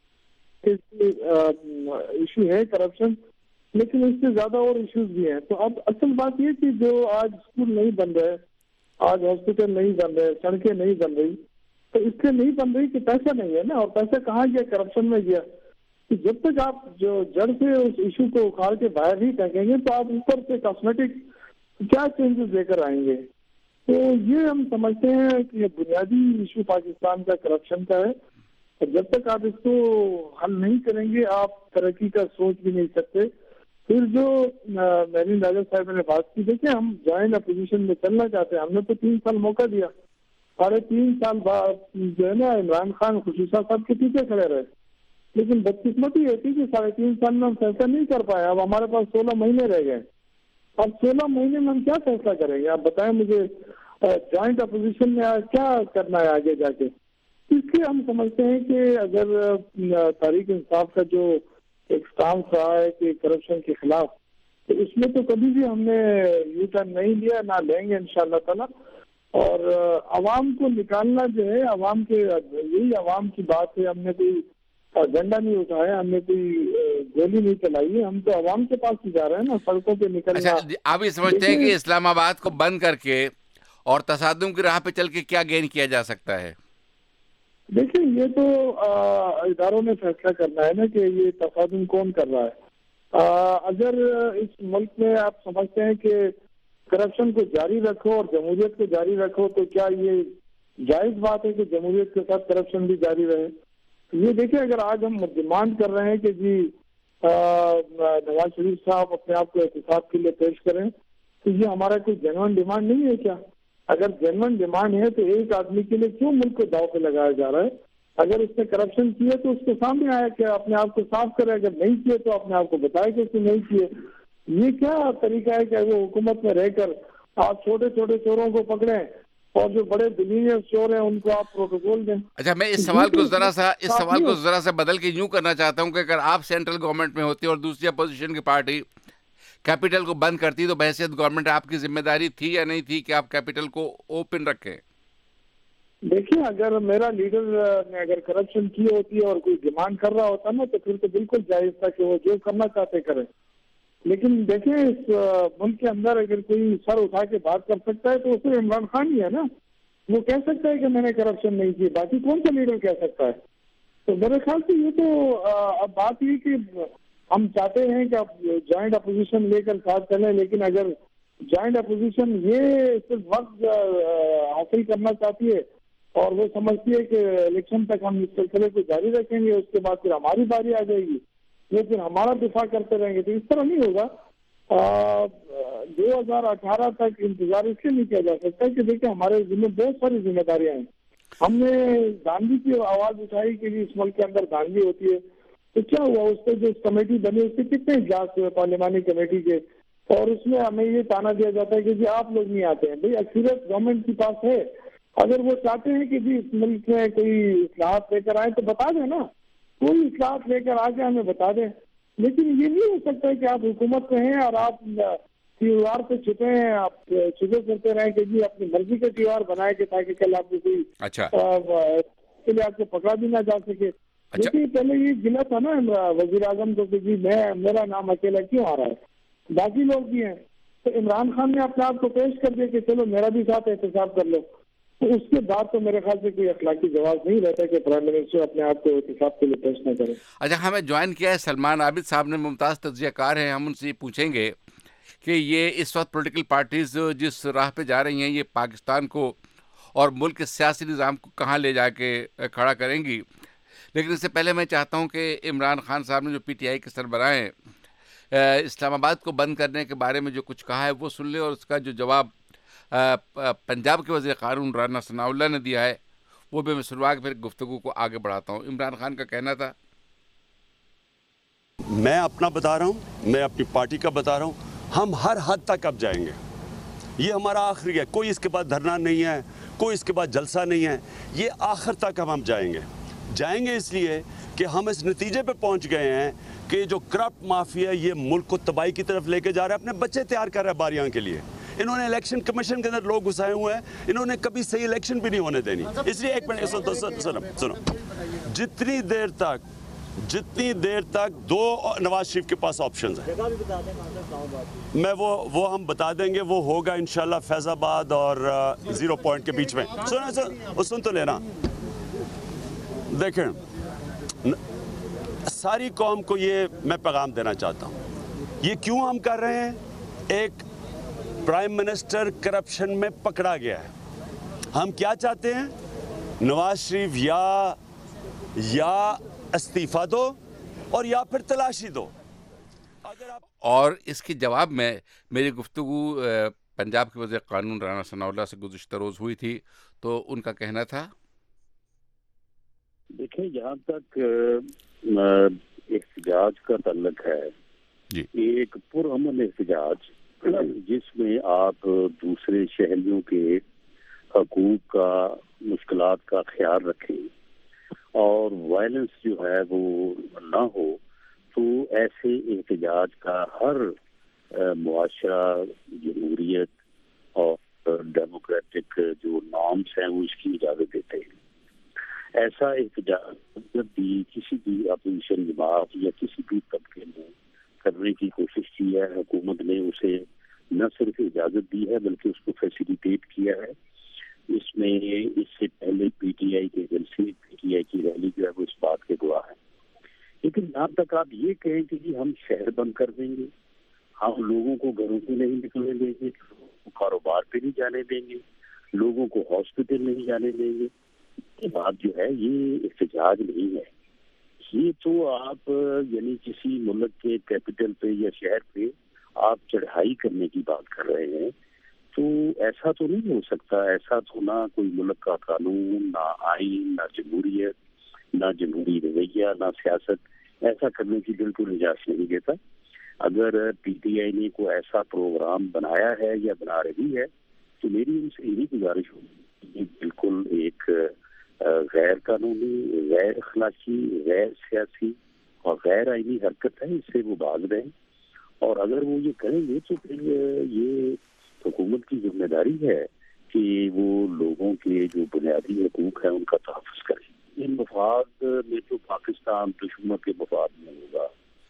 ایشو ہے کرپشن, لیکن اس سے زیادہ اور ایشوز بھی ہیں. تو اب اصل بات یہ کہ جو آج اسکول نہیں بن رہے, آج ہاسپٹل نہیں بن رہے, سڑکیں نہیں بن رہی, تو اس سے نہیں بن رہی کہ پیسہ نہیں ہے نا. اور پیسہ کہاں گیا؟ کرپشن میں گیا. کہ جب تک آپ جو جڑ سے اس ایشو کو اکھاڑ کے باہر نہیں پھینکیں گے تو آپ اوپر سے کاسمیٹک کیا چینجز لے کر آئیں گے. تو یہ ہم سمجھتے ہیں کہ یہ بنیادی ایشو پاکستان کا کرپشن کا ہے. اور جب تک آپ اس کو حل نہیں کریں گے آپ ترقی کا سوچ بھی نہیں سکتے. پھر جو مہرین راجہ صاحب نے بات کی, دیکھیں ہم جوائنٹ اپوزیشن میں چلنا چاہتے ہیں. ہم نے تو 3 سال موقع دیا, 3.5 سال بعد جو ہے نا عمران خان خصوصا صاحب کے پیچھے کھڑے رہے, لیکن بدقسمتی یہ تھی کہ 3.5 سال میں ہم فیصلہ نہیں کر پائے. اب ہمارے پاس 16 مہینے رہ گئے. اب 16 مہینے میں ہم کیا فیصلہ کریں گے؟ آپ بتائیں مجھے, جوائنٹ اپوزیشن میں کیا کرنا ہے آگے جا کے. اس لیے ہم سمجھتے ہیں کہ اگر تحریک انصاف کا جو ایک سٹانس رہا ہے کہ کرپشن کے خلاف, تو اس میں تو کبھی بھی ہم نے یو ٹرن نہیں لیا, نہ لیں گے انشاءاللہ تعالی. اور عوام کو نکالنا جو ہے, عوام کے یہی عوام کی بات ہے. ہم نے کوئی ایجنڈا نہیں اٹھایا, ہم نے کوئی گولی نہیں چلائی ہے, ہم تو عوام کے پاس ہی جا رہے ہیں نا, سڑکوں پہ نکلنا. آپ یہ سمجھتے ہیں کہ اسلام آباد کو بند کر کے اور تصادم کی راہ پہ چل کے کیا گین کیا جا سکتا ہے؟ دیکھیں یہ تو اداروں نے فیصلہ کرنا ہے نا کہ یہ تصادم کون کر رہا ہے. اگر اس ملک میں آپ سمجھتے ہیں کہ کرپشن کو جاری رکھو اور جمہوریت کو جاری رکھو, تو کیا یہ جائز بات ہے کہ جمہوریت کے ساتھ کرپشن بھی جاری رہے؟ یہ دیکھیں, اگر آج ہم ڈیمانڈ کر رہے ہیں کہ جی نواز شریف صاحب اپنے آپ کو احتساب کے لیے پیش کریں, تو یہ ہمارا کوئی جنوین ڈیمانڈ نہیں ہے کیا؟ اگر جنون ڈیمانڈ ہے تو ایک آدمی کے لیے کیوں ملک کو داؤ پہ لگایا جا رہا ہے؟ اگر اس نے کرپشن کیے تو اس کے سامنے آیا کہ اپنے آپ کو صاف کرے، اگر نہیں کیے تو اپنے آپ کو بتائے کہ اس نے نہیں کیے. یہ کیا طریقہ ہے کہ وہ حکومت میں رہ کر آپ چھوٹے چھوٹے چوروں کو پکڑیں اور جو بڑے بلینئر چور ہیں ان کو آپ پروٹوکول دیں؟ اچھا، میں اس سوال کو ذرا سا بدل کے یوں کرنا چاہتا ہوں کہ اگر آپ سینٹرل گورنمنٹ میں ہوتے اور دوسری اپوزیشن کی پارٹی کیپٹل کو بند کرتی تو بحیثیت گورنمنٹ آپ کی ذمہ داری تھی یا نہیں تھی کہ آپ کیپٹل کو اوپن رکھیں؟ دیکھیں، اگر میرا لیڈر نے اگر کرپشن کی ہوتی اور کوئی ڈیمانڈ کر رہا ہوتا نا تو پھر تو بالکل جائز تھا کہ وہ جو کرنا چاہتے کریں. لیکن دیکھیں، اس ملک کے اندر اگر کوئی سر اٹھا کے بات کر سکتا ہے تو صرف عمران خان ہی ہے نا. وہ کہہ سکتا ہے کہ میں نے کرپشن نہیں کی، باقی کون سا لیڈر کہہ سکتا ہے؟ تو میرے خیال سے یہ تو اب بات یہ کہ ہم چاہتے ہیں کہ اب جوائنٹ اپوزیشن لے کر ساتھ چلیں، لیکن اگر جوائنٹ اپوزیشن یہ صرف وقت حاصل کرنا چاہتی ہے اور وہ سمجھتی ہے کہ الیکشن تک ہم اس سلسلے کو جاری رکھیں گے، اس کے بعد پھر ہماری باری آ جائے گی، یہ پھر ہمارا دفاع کرتے رہیں گے، تو اس طرح نہیں ہوگا. 2018 تک انتظار اس لیے نہیں کیا جا سکتا کہ دیکھیں ہمارے ذمہ بہت ساری ذمہ داریاں ہیں. ہم نے دھاندلی کی آواز اٹھائی کہ اس ملک کے اندر دھاندلی ہوتی ہے، تو کیا ہوا؟ اس پہ جو کمیٹی بنی اس سے کتنے اجلاس ہوئے پارلیمانی کمیٹی کے، اور اس میں ہمیں یہ تانا دیا جاتا ہے کہ جی آپ لوگ نہیں آتے ہیں. بھائی اکثریت گورنمنٹ کے پاس ہے، اگر وہ چاہتے ہیں کہ جی اس ملک میں کوئی اصلاحات لے کر آئے تو بتا دیں نا، کوئی اصلاحات لے کر آ کے ہمیں بتا دیں. لیکن یہ نہیں ہو سکتا ہے کہ آپ حکومت میں ہیں اور آپ تیوہار پہ چھپے ہیں، آپ چھپے کرتے رہیں کہ جی اپنی مرضی کا تیوہار بنائے کہ تاکہ کل آپ کو کوئی کے لیے آپ کو پکڑا بھی نہ جا سکے. لیکن پہلے یہ گلا تھا نا وزیر اعظم کو کہ جی میرا نام اکیلا کیوں آ رہا ہے، باقی لوگ بھی ہیں. تو عمران خان نے اپنے آپ کو پیش کر دیا کہ چلو میرا بھی ساتھ احتساب کر لو. تو اس کے بعد تو میرے خیال سے کوئی اخلاقی جواز نہیں رہتا کہ پرائم منسٹر اپنے آپ کو احتساب کے لیے پیش نہ کرے. اچھا، ہمیں جوائن کیا ہے سلمان عابد صاحب نے، ممتاز تجزیہ کار ہیں. ہم ان سے پوچھیں گے کہ یہ اس وقت پولیٹیکل پارٹیز جس راہ پہ جا رہی ہیں یہ پاکستان کو اور ملک کے سیاسی نظام کو کہاں لے جا کے کھڑا کریں گی. لیکن اس سے پہلے میں چاہتا ہوں کہ عمران خان صاحب نے جو پی ٹی آئی کے سربراہ ہیں اسلام آباد کو بند کرنے کے بارے میں جو کچھ کہا ہے وہ سن لیں، اور اس کا جو جواب پنجاب کے وزیر قانون رانا ثناءاللہ نے دیا ہے وہ بھی میں سنوا کے پھر گفتگو کو آگے بڑھاتا ہوں. عمران خان کا کہنا تھا، میں اپنا بتا رہا ہوں، میں اپنی پارٹی کا بتا رہا ہوں، ہم ہر حد تک اب جائیں گے. یہ ہمارا آخری ہے، کوئی اس کے بعد دھرنا نہیں ہے، کوئی اس کے بعد جلسہ نہیں ہے. یہ آخر تک ہم جائیں گے اس لیے کہ ہم اس نتیجے پہ پہنچ گئے ہیں کہ جو کرپٹ مافیا یہ ملک کو تباہی کی طرف لے کے جا رہا ہے، اپنے بچے تیار کر رہا ہے باریاں کے لیے. انہوں نے الیکشن کمیشن کے اندر لوگ گھسائے ہوئے ہیں، انہوں نے کبھی صحیح الیکشن بھی نہیں ہونے دینی. اس لیے ایک منٹ سنو، جتنی دیر تک دو نواز شریف کے پاس آپشنز ہیں، میں وہ ہم بتا دیں گے. وہ ہوگا انشاءاللہ فیض آباد اور 0 پوائنٹ کے بیچ میں. سن تو لینا. دیکھیں، ساری قوم کو یہ میں پیغام دینا چاہتا ہوں. یہ کیوں ہم کر رہے ہیں؟ ایک پرائم منسٹر کرپشن میں پکڑا گیا ہے. ہم کیا چاہتے ہیں؟ نواز شریف یا استعفیٰ دو اور یا پھر تلاشی دو. اور اس کے جواب میں میری گفتگو پنجاب کے وزیر قانون رانا ثناءاللہ سے گزشتہ روز ہوئی تھی، تو ان کا کہنا تھا، دیکھیں جہاں تک احتجاج کا تعلق ہے، ایک پرامن احتجاج جس میں آپ دوسرے شہریوں کے حقوق کا، مشکلات کا خیال رکھیں اور وائلنس جو ہے وہ نہ ہو، تو ایسے احتجاج کا ہر معاشرہ، جمہوریت اور ڈیموکریٹک جو نارمس ہیں وہ اس کی اجازت دیتے ہیں. ایسا احتجاج جب بھی کسی بھی اپوزیشن جماعت یا کسی بھی طبقے نے کرنے کی کوشش کی ہے، حکومت نے اسے نہ صرف اجازت دی ہے بلکہ اس کو فیسیلیٹیٹ کیا ہے. اس میں اس سے پہلے پی ٹی آئی کے جلسے، پی ٹی آئی کی ریلی جو ہے وہ اس بات کے گواہ ہے. لیکن جہاں تک آپ یہ کہیں کہ جی ہم شہر بند کر دیں گے، ہم لوگوں کو گھروں سے نہیں نکلنے دیں گے، لوگوں کو کاروبار پہ نہیں جانے دیں گے، لوگوں کو ہاسپٹل نہیں جانے دیں گے، یہ بات جو ہے یہ احتجاج نہیں ہے. یہ تو آپ یعنی کسی ملک کے کیپٹل پہ یا شہر پہ آپ چڑھائی کرنے کی بات کر رہے ہیں. تو ایسا تو نہیں ہو سکتا. ایسا تو نہ کوئی ملک کا قانون، نہ آئین، نہ جمہوریت، نہ جمہوری رویہ، نہ سیاست ایسا کرنے کی بالکل اجازت نہیں دیتا. اگر پی ٹی آئی نے کوئی ایسا پروگرام بنایا ہے یا بنا رہی ہے تو میری ان سے یہی گزارش ہوگی، یہ بالکل ایک غیر قانونی، غیر اخلاقی، غیر سیاسی اور غیر آئینی حرکت ہے. اس سے وہ باز رہے، اور اگر وہ یہ کریں گے تو پھر یہ حکومت کی ذمہ داری ہے کہ وہ لوگوں کے جو بنیادی حقوق ہیں ان کا تحفظ کریں. ان مفاد میں تو پاکستان دشمنوں کے مفاد میں ہوگا.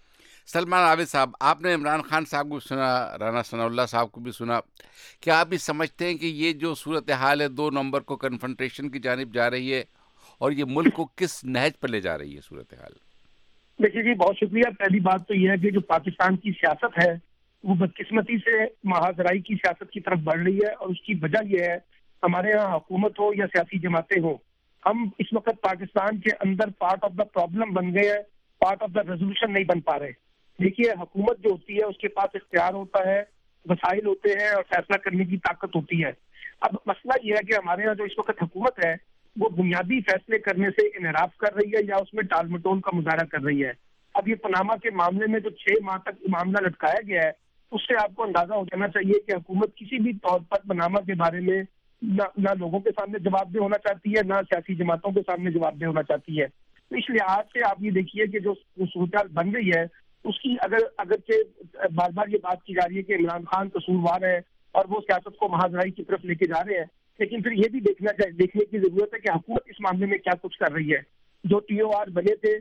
سلمان عابد صاحب، آپ نے عمران خان صاحب کو سنا، رانا ثناء اللہ صاحب کو بھی سنا. کیا آپ یہ سمجھتے ہیں کہ یہ جو صورتحال ہے 2 نومبر کو کنفرنٹیشن کی جانب جا رہی ہے اور یہ ملک کو کس نہج پر لے جا رہی ہے صورتحال؟ دیکھیے جی، بہت شکریہ. پہلی بات تو یہ ہے کہ جو پاکستان کی سیاست ہے وہ بدقسمتی سے محاذرائی کی سیاست کی طرف بڑھ رہی ہے، اور اس کی وجہ یہ ہے ہمارے یہاں حکومت ہو یا سیاسی جماعتیں ہوں، ہم اس وقت پاکستان کے اندر پارٹ آف دا پرابلم بن گئے ہیں، پارٹ آف دا ریزولوشن نہیں بن پا رہے. دیکھیے، حکومت جو ہوتی ہے اس کے پاس اختیار ہوتا ہے، وسائل ہوتے ہیں اور فیصلہ کرنے کی طاقت ہوتی ہے. اب مسئلہ یہ ہے کہ ہمارے یہاں جو اس وقت حکومت ہے وہ بنیادی فیصلے کرنے سے انحراف کر رہی ہے یا اس میں ٹال مٹول کا مظاہرہ کر رہی ہے. اب یہ پاناما کے معاملے میں جو 6 ماہ تک معاملہ لٹکایا گیا ہے، اس سے آپ کو اندازہ ہو جانا چاہیے کہ حکومت کسی بھی طور پر پاناما کے بارے میں نہ لوگوں کے سامنے جواب دہ ہونا چاہتی ہے، نہ سیاسی جماعتوں کے سامنے جواب دہ ہونا چاہتی ہے. تو اس لحاظ سے آپ یہ دیکھیے کہ جو صورتحال بن رہی ہے اس کی اگرچہ بار بار یہ بات کی جا رہی ہے کہ عمران خان قصوروار ہے اور وہ سیاست کو محاذرائی کی طرف لے کے جا رہے ہیں، لیکن پھر یہ بھی دیکھنے کی ضرورت ہے کہ حکومت اس معاملے میں کیا کچھ کر رہی ہے. جو ٹی او آر بنے تھے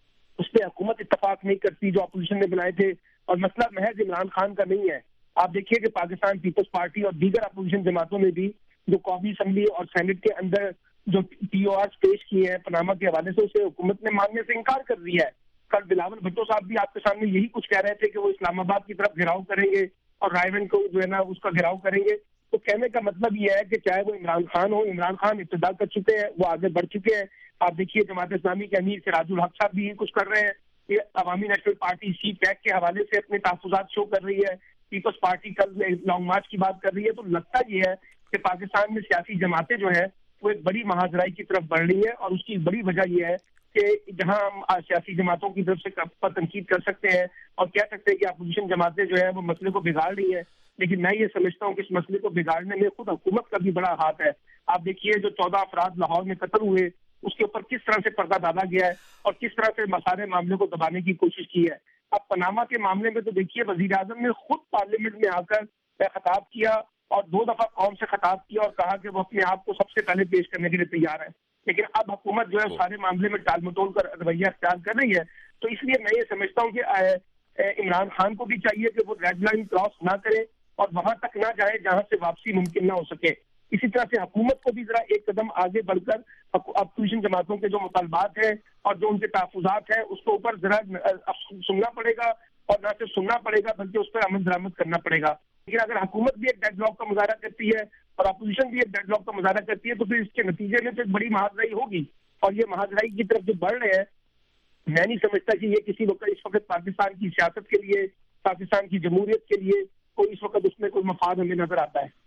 اس پہ حکومت اتفاق نہیں کرتی جو اپوزیشن نے بنائے تھے، اور مسئلہ محض عمران خان کا نہیں ہے. آپ دیکھیے کہ پاکستان پیپلز پارٹی اور دیگر اپوزیشن جماعتوں نے بھی جو قومی اسمبلی اور سینٹ کے اندر جو ٹی او آر پیش کیے ہیں پاناما کے حوالے سے، اسے حکومت نے ماننے سے انکار کر دیا ہے. کل بلاول بھٹو صاحب بھی آپ کے سامنے یہی کچھ کہہ رہے تھے کہ وہ اسلام آباد کی طرف گھیراؤ کریں گے اور رائے ون کو جو ہے نا اس کا گھیراؤ کریں گے. تو کہنے کا مطلب یہ ہے کہ چاہے وہ عمران خان ہو، عمران خان ابتدا کر چکے ہیں، وہ آگے بڑھ چکے ہیں. آپ دیکھیے جماعت اسلامی کے امیر سراج الحق صاحب بھی کچھ کر رہے ہیں. یہ عوامی نیشنل پارٹی سی پیک کے حوالے سے اپنے تحفظات شو کر رہی ہے. پیپلز پارٹی کل لانگ مارچ کی بات کر رہی ہے. تو لگتا یہ ہے کہ پاکستان میں سیاسی جماعتیں جو ہیں وہ ایک بڑی محاذرائی کی طرف بڑھ رہی ہیں، اور اس کی بڑی وجہ یہ ہے کہ جہاں ہم سیاسی جماعتوں کی طرف سے تنقید کر سکتے ہیں اور کہہ سکتے ہیں کہ اپوزیشن جماعتیں جو ہیں وہ مسئلے کو بگاڑ رہی ہیں، لیکن میں یہ سمجھتا ہوں کہ اس مسئلے کو بگاڑنے میں خود حکومت کا بھی بڑا ہاتھ ہے. آپ دیکھیے جو 14 افراد لاہور میں قتل ہوئے اس کے اوپر کس طرح سے پردہ ڈالا گیا ہے اور کس طرح سے مسارے معاملے کو دبانے کی کوشش کی ہے. اب پاناما کے معاملے میں تو دیکھیے وزیر اعظم نے خود پارلیمنٹ میں آ کر خطاب کیا اور 2 دفعہ قوم سے خطاب کیا اور کہا کہ وہ اپنے آپ کو سب سے پہلے پیش کرنے کے لیے تیار ہے. لیکن اب حکومت جو ہے سارے معاملے میں ٹال مٹول کر رویہ اختیار کر رہی ہے. تو اس لیے میں یہ سمجھتا ہوں کہ عمران خان کو بھی چاہیے کہ وہ ریڈ لائن کراس نہ کرے اور وہاں تک نہ جائے جہاں سے واپسی ممکن نہ ہو سکے. اسی طرح سے حکومت کو بھی ذرا ایک قدم آگے بڑھ کر اپوزیشن جماعتوں کے جو مطالبات ہیں اور جو ان کے تحفظات ہیں اس کے اوپر ذرا سننا پڑے گا، اور نہ صرف سننا پڑے گا بلکہ اس پر عمل درآمد کرنا پڑے گا. لیکن اگر حکومت بھی ایک ڈیڈ لاک کا مظاہرہ کرتی ہے اور اپوزیشن بھی ایک ڈیڈ لاک کا مظاہرہ کرتی ہے تو پھر اس کے نتیجے میں تو ایک بڑی محاذرائی ہوگی. اور یہ محاذرائی کی طرف جو بڑھ رہے ہیں، میں نہیں سمجھتا کہ یہ کسی وقت اس وقت پاکستان کی سیاست کے لیے، پاکستان کی جمہوریت کے لیے کوئی اس وقت اس میں کوئی مفاد ہمیں نظر آتا ہے.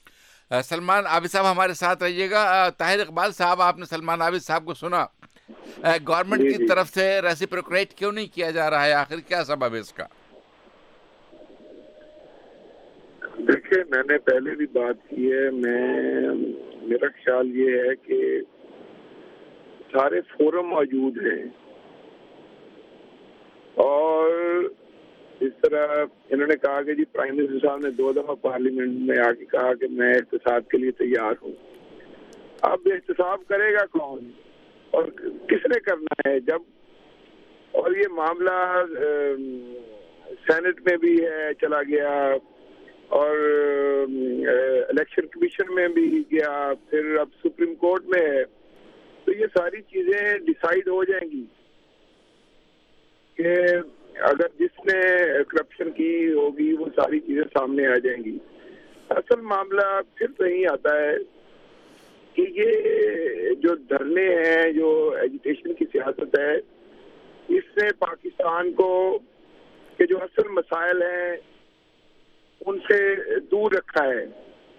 سلمان عابد صاحب ہمارے ساتھ رہیے گا. طاہر اقبال صاحب، آپ نے سلمان عابد صاحب کو سنا، گورنمنٹ کی طرف سے ریسیپروکیٹ کیوں نہیں کیا جا رہا ہے؟ آخر کیا سبب ہے اس کا؟ دیکھیں، میں نے پہلے بھی بات کی ہے، میرا خیال یہ ہے کہ سارے فورم موجود ہیں اور اس طرح انہوں نے کہا کہ جی پرائم منسٹر صاحب نے 2 دفعہ پارلیمنٹ میں آ کے کہا کہ میں احتساب کے لیے تیار ہوں. اب احتساب کرے گا کون اور کس نے کرنا ہے جب؟ اور یہ معاملہ سینٹ میں بھی ہے چلا گیا اور الیکشن کمیشن میں بھی گیا، پھر اب سپریم کورٹ میں ہے. تو یہ ساری چیزیں ڈیسائیڈ ہو جائیں گی کہ اگر جس نے کرپشن کی ہوگی وہ ساری چیزیں سامنے آ جائیں گی. اصل معاملہ پھر صحیح آتا ہے کہ یہ جو دھرنے ہیں، جو ایجیٹیشن کی سیاست ہے، اس نے پاکستان کو کہ جو اصل مسائل ہیں ان سے دور رکھا ہے.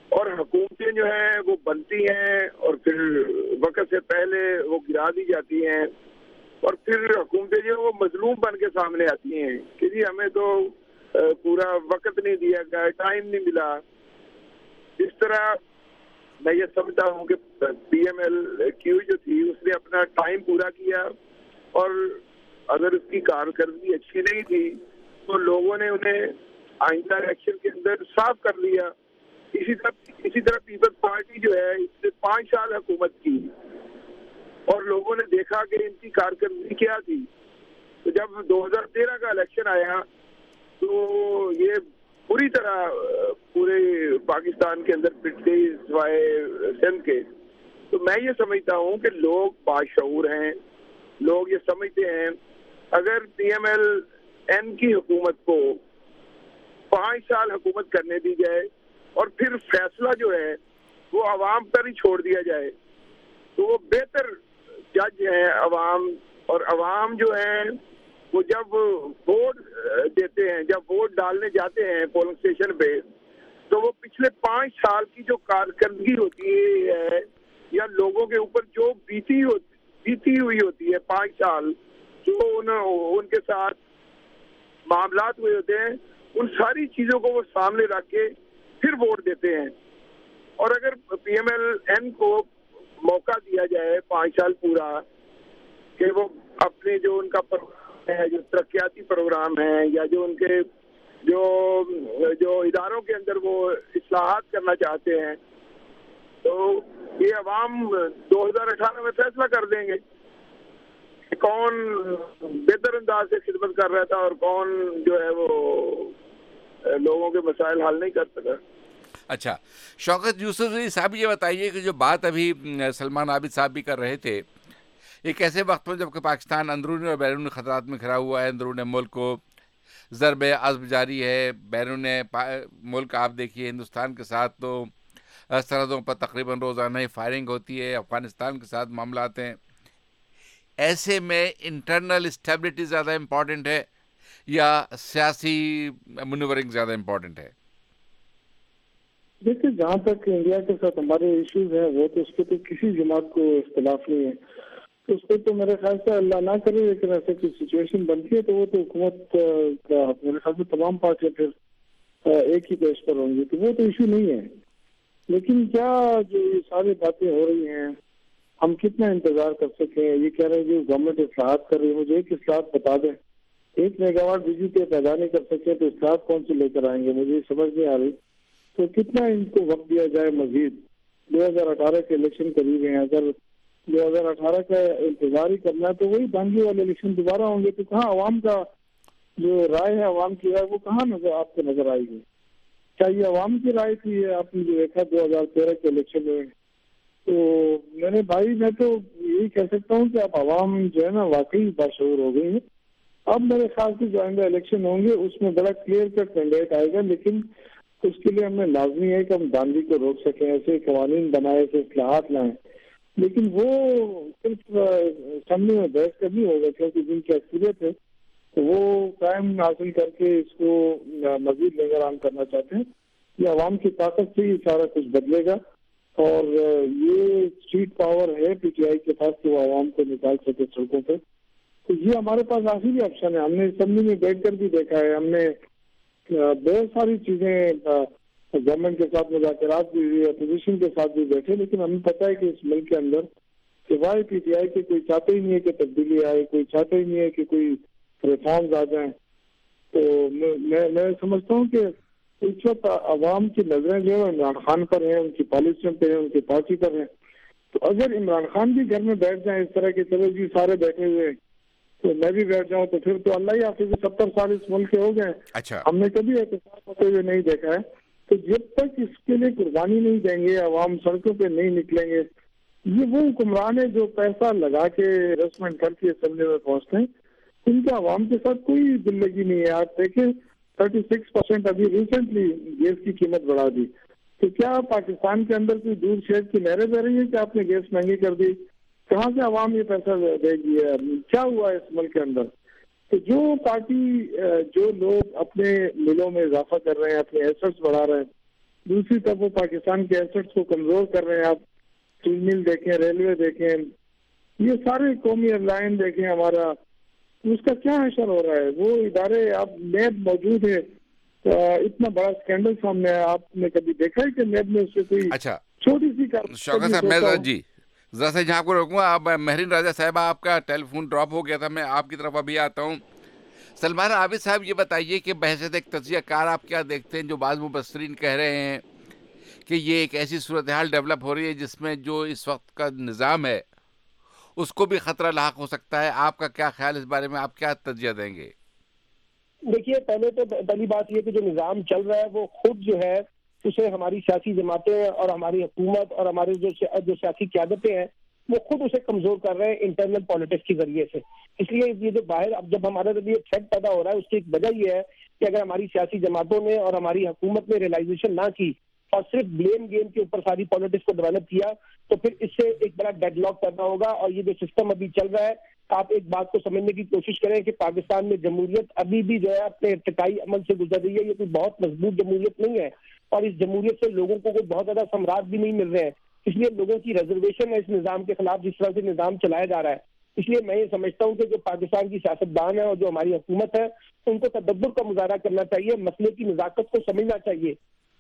اور حکومتیں جو ہیں وہ بنتی ہیں اور پھر وقت سے پہلے وہ گرا دی جاتی ہیں، اور پھر حکومتیں جو وہ مظلوم بن کے سامنے آتی ہیں کہ جی ہمیں تو پورا وقت نہیں دیا گیا، ٹائم نہیں ملا. اس طرح میں یہ سمجھتا ہوں کہ پی ایم ایل کیو جو تھی اس نے اپنا ٹائم پورا کیا، اور اگر اس کی کارکردگی اچھی نہیں تھی تو لوگوں نے انہیں آئندہ الیکشن کے اندر صاف کر لیا. اسی طرح پیپلز پارٹی جو ہے اس نے 5 سال حکومت کی اور لوگوں نے دیکھا کہ ان کی کارکردگی کیا تھی. تو جب 2013 کا الیکشن آیا تو یہ پوری طرح پورے پاکستان کے اندر پٹ گئی سوائے سندھ کے. تو میں یہ سمجھتا ہوں کہ لوگ باشعور ہیں، لوگ یہ سمجھتے ہیں اگر پی ایم ایل این کی حکومت کو 5 سال حکومت کرنے دی جائے اور پھر فیصلہ جو ہے وہ عوام پر ہی چھوڑ دیا جائے تو وہ بہتر جج ہیں عوام. اور عوام جو ہیں وہ جب ووٹ دیتے ہیں، جب ووٹ ڈالنے جاتے ہیں پولنگ اسٹیشن پہ، تو وہ پچھلے 5 سال کی جو کارکردگی ہوتی ہے یا لوگوں کے اوپر جو بیتی ہوئی ہوتی ہے 5 سال جو ان کے ساتھ معاملات ہوئے ہوتے ہیں، ان ساری چیزوں کو وہ سامنے رکھ کے پھر ووٹ دیتے ہیں. اور اگر پی ایم ایل این کو موقع دیا جائے 5 سال پورا کہ وہ اپنے جو ان کا پروگرام ہے، جو ترقیاتی پروگرام ہیں یا جو ان کے جو اداروں کے اندر وہ اصلاحات کرنا چاہتے ہیں، تو یہ عوام 2018 میں فیصلہ کر دیں گے کہ کون بہتر انداز سے خدمت کر رہا تھا اور کون جو ہے وہ لوگوں کے مسائل حل نہیں کر سکا. اچھا شوکت یوسف صاحب یہ بتائیے کہ جو بات ابھی سلمان عابد صاحب بھی کر رہے تھے، ایک ایسے وقت میں جب کہ پاکستان اندرونی اور بیرونی خطرات میں کھڑا ہوا ہے، اندرون ملک کو ضرب عزم جاری ہے، بیرون ملک آپ دیکھیے ہندوستان کے ساتھ تو سرحدوں پر تقریباً روزانہ ہی فائرنگ ہوتی ہے، افغانستان کے ساتھ معاملات ہیں. ایسے میں انٹرنل اسٹیبلٹی زیادہ امپورٹنٹ ہے یا سیاسی منورنگ زیادہ امپورٹنٹ ہے؟ دیکھیے جہاں تک انڈیا کے ساتھ ہمارے ایشوز ہیں وہ تو اس پہ تو کسی جماعت کو اختلاف نہیں ہے، تو اس پہ تو میرے خیال سے اللہ نہ کرے لیکن ایسے کوئی سچویشن بنتی ہے تو وہ تو حکومت کا میرے خیال سے تمام پارٹیاں پھر ایک ہی پیش پر ہوں گی، تو وہ تو ایشو نہیں ہے. لیکن کیا جو یہ ساری باتیں ہو رہی ہیں ہم کتنا انتظار کر سکیں؟ یہ کہہ رہے ہیں کہ گورنمنٹ اصلاحات کر رہی ہے، مجھے ایک اصلاحات بتا دیں. 1 میگا واٹ بجلی پہ پیدا نہیں کر سکتے تو اصلاحات کون سے لے کر آئیں گے؟ مجھے سمجھ نہیں آ رہی. تو کتنا ان کو وقت دیا جائے مزید؟ 2018 کے الیکشن قریب ہیں، اگر 2018 کا انتظار ہی کرنا ہے تو وہی دانگی والے الیکشن دوبارہ ہوں گے، تو کہاں عوام کا جو رائے ہے، عوام کی رائے وہ کہاں آپ کو نظر آئے گی؟ کیا یہ عوام کی رائے تھی؟ آپ نے جو دیکھا 2013 کے الیکشن میں، تو میرے بھائی میں تو یہی کہہ سکتا ہوں کہ اب عوام جو ہے نا واقعی باشعور ہو گئی ہے. اب میرے خیال سے جو آئندہ الیکشن ہوں گے اس میں بڑا کلیئر کٹ کینڈیڈیٹ آئے گا، لیکن اس کے لیے ہمیں لازمی ہے کہ ہم دانگی کو روک سکیں، ایسے قوانین بنائے، ایسے اصلاحات لائیں. لیکن وہ صرف اسمبلی میں بحث کرنی ہوگا کیونکہ جن کی اکثریت ہے تو وہ قائم حاصل کر کے اس کو مزید نگران کرنا چاہتے ہیں. یہ عوام کی طاقت سے ہی سارا کچھ بدلے گا، اور یہ اسٹریٹ پاور ہے پی ٹی آئی کے پاس کہ وہ عوام کو نکال سکے سڑکوں پہ. تو یہ ہمارے پاس آخری آپشن ہے. ہم نے اسمبلی میں بیٹھ کر بھی دیکھا ہے، ہم نے بہت ساری چیزیں گورنمنٹ کے ساتھ مذاکرات بھی ہوئی، اپوزیشن کے ساتھ بھی بیٹھے، لیکن ہمیں پتہ ہے کہ اس ملک کے اندر سوائے پی ٹی آئی کے کوئی چاہتے ہی نہیں ہے کہ تبدیلی آئے، کوئی چاہتے ہی نہیں ہے کہ کوئی ریفارمز آ جائیں. تو میں سمجھتا ہوں کہ اس وقت عوام کی نظریں جو ہے عمران خان پر ہیں، ان کی پالیسیوں پہ ہیں، ان کی پارٹی پر ہیں. تو اگر عمران خان بھی گھر میں بیٹھ جائیں اس طرح کے، چلو جی سارے بیٹھے ہوئے تو میں بھی بیٹھ جاؤں، تو پھر تو اللہ ہی حافظ 70 سال اس ملک کے ہو گئے. اچھا ہم نے کبھی احتساب ہوتے ہوئے نہیں دیکھا ہے. تو جب تک اس کے لیے قربانی نہیں دیں گے، عوام سڑکوں پہ نہیں نکلیں گے، یہ وہ حکمران ہیں جو پیسہ لگا کے انویسٹمنٹ کر کے اسمبلی میں پہنچتے ہیں، ان کا عوام کے ساتھ کوئی دل لگی نہیں ہے. آپ دیکھیں 36% ابھی ریسنٹلی گیس کی قیمت بڑھا دی. تو کیا پاکستان کے اندر کوئی دور شہر کی نہریں بہ رہی ہے کہ آپ نے گیس مہنگی کر دی؟ کہاں سے عوام یہ پیسہ دے گی؟ کیا ہوا ہے اس ملک کے اندر؟ تو جو پارٹی جو لوگ اپنے ملوں میں اضافہ کر رہے ہیں، اپنے ایسٹس بڑھا رہے ہیں، दूसरी तरफ वो पाकिस्तान के एसेट्स को कमजोर कर रहे हैं। आप स्टील मिल देखें, रेलवे देखें, ये सारे कौमी एयरलाइन देखें हमारा, उसका क्या असर हो रहा है? वो इदारे, आप नेब मौजूद है, इतना बड़ा स्कैंडल सामने आया, आपने कभी देखा है कि नेब में उससे कोई छोटी सी शौकत साहब, मैं जी जरा से जहाँ को रोकूंगा। अब महरीन राजा साहिबा, आपका टेलीफोन ड्रॉप हो गया था, मैं आपकी तरफ अभी आता हूँ। सलमान आबिद साहब, ये बताइए कि बहैसियत एक तज्ज़ियाकार आप क्या देखते हैं जो बाज़ मुबस्सरीन कह रहे हैं कि ये एक ऐसी सूरत हाल डेवलप हो रही है जिसमें जो इस वक्त का निज़ाम है उसको भी ख़तरा लाहक हो सकता है? आपका क्या ख्याल इस बारे में, आप क्या तज्ज़िया देंगे? देखिए, पहली बात ये कि जो निज़ाम चल रहा है वो खुद जो है उसे हमारी सियासी जमातें और हमारी हुकूमत और हमारी जो सियासी क़यादतें हैं वो खुद उसे कमजोर कर रहे हैं इंटरनल पॉलिटिक्स के जरिए से। इसलिए ये जो बाहर अब जब हमारे लिए थ्रेट पैदा हो रहा है उसकी एक वजह ये है कि अगर हमारी सियासी जमातों ने और हमारी हुकूमत ने रियलाइजेशन ना की और सिर्फ ब्लेम गेम के ऊपर सारी पॉलिटिक्स को डेवलप किया तो फिर इससे एक बड़ा डेडलॉक पैदा होगा। और ये जो सिस्टम अभी चल रहा है, आप एक बात को समझने की कोशिश करें कि पाकिस्तान में जमहूरियत अभी भी जो है अपने इर्तिकाई अमल से गुजर रही है। ये कोई बहुत मजबूत जमहूरियत नहीं है और इस जमहूरियत से लोगों को कोई बहुत ज्यादा सम्राट भी नहीं मिल रहे हैं। इसलिए लोगों की रिजर्वेशन है इस निज़ाम के खिलाफ जिस तरह से निज़ाम चलाया जा रहा है। इसलिए मैं ये समझता हूँ कि जो पाकिस्तान की सियासतदान है और जो हमारी हुकूमत है उनको तदब्बुर का मुजाहरा करना चाहिए, मसले की नज़ाकत को समझना चाहिए।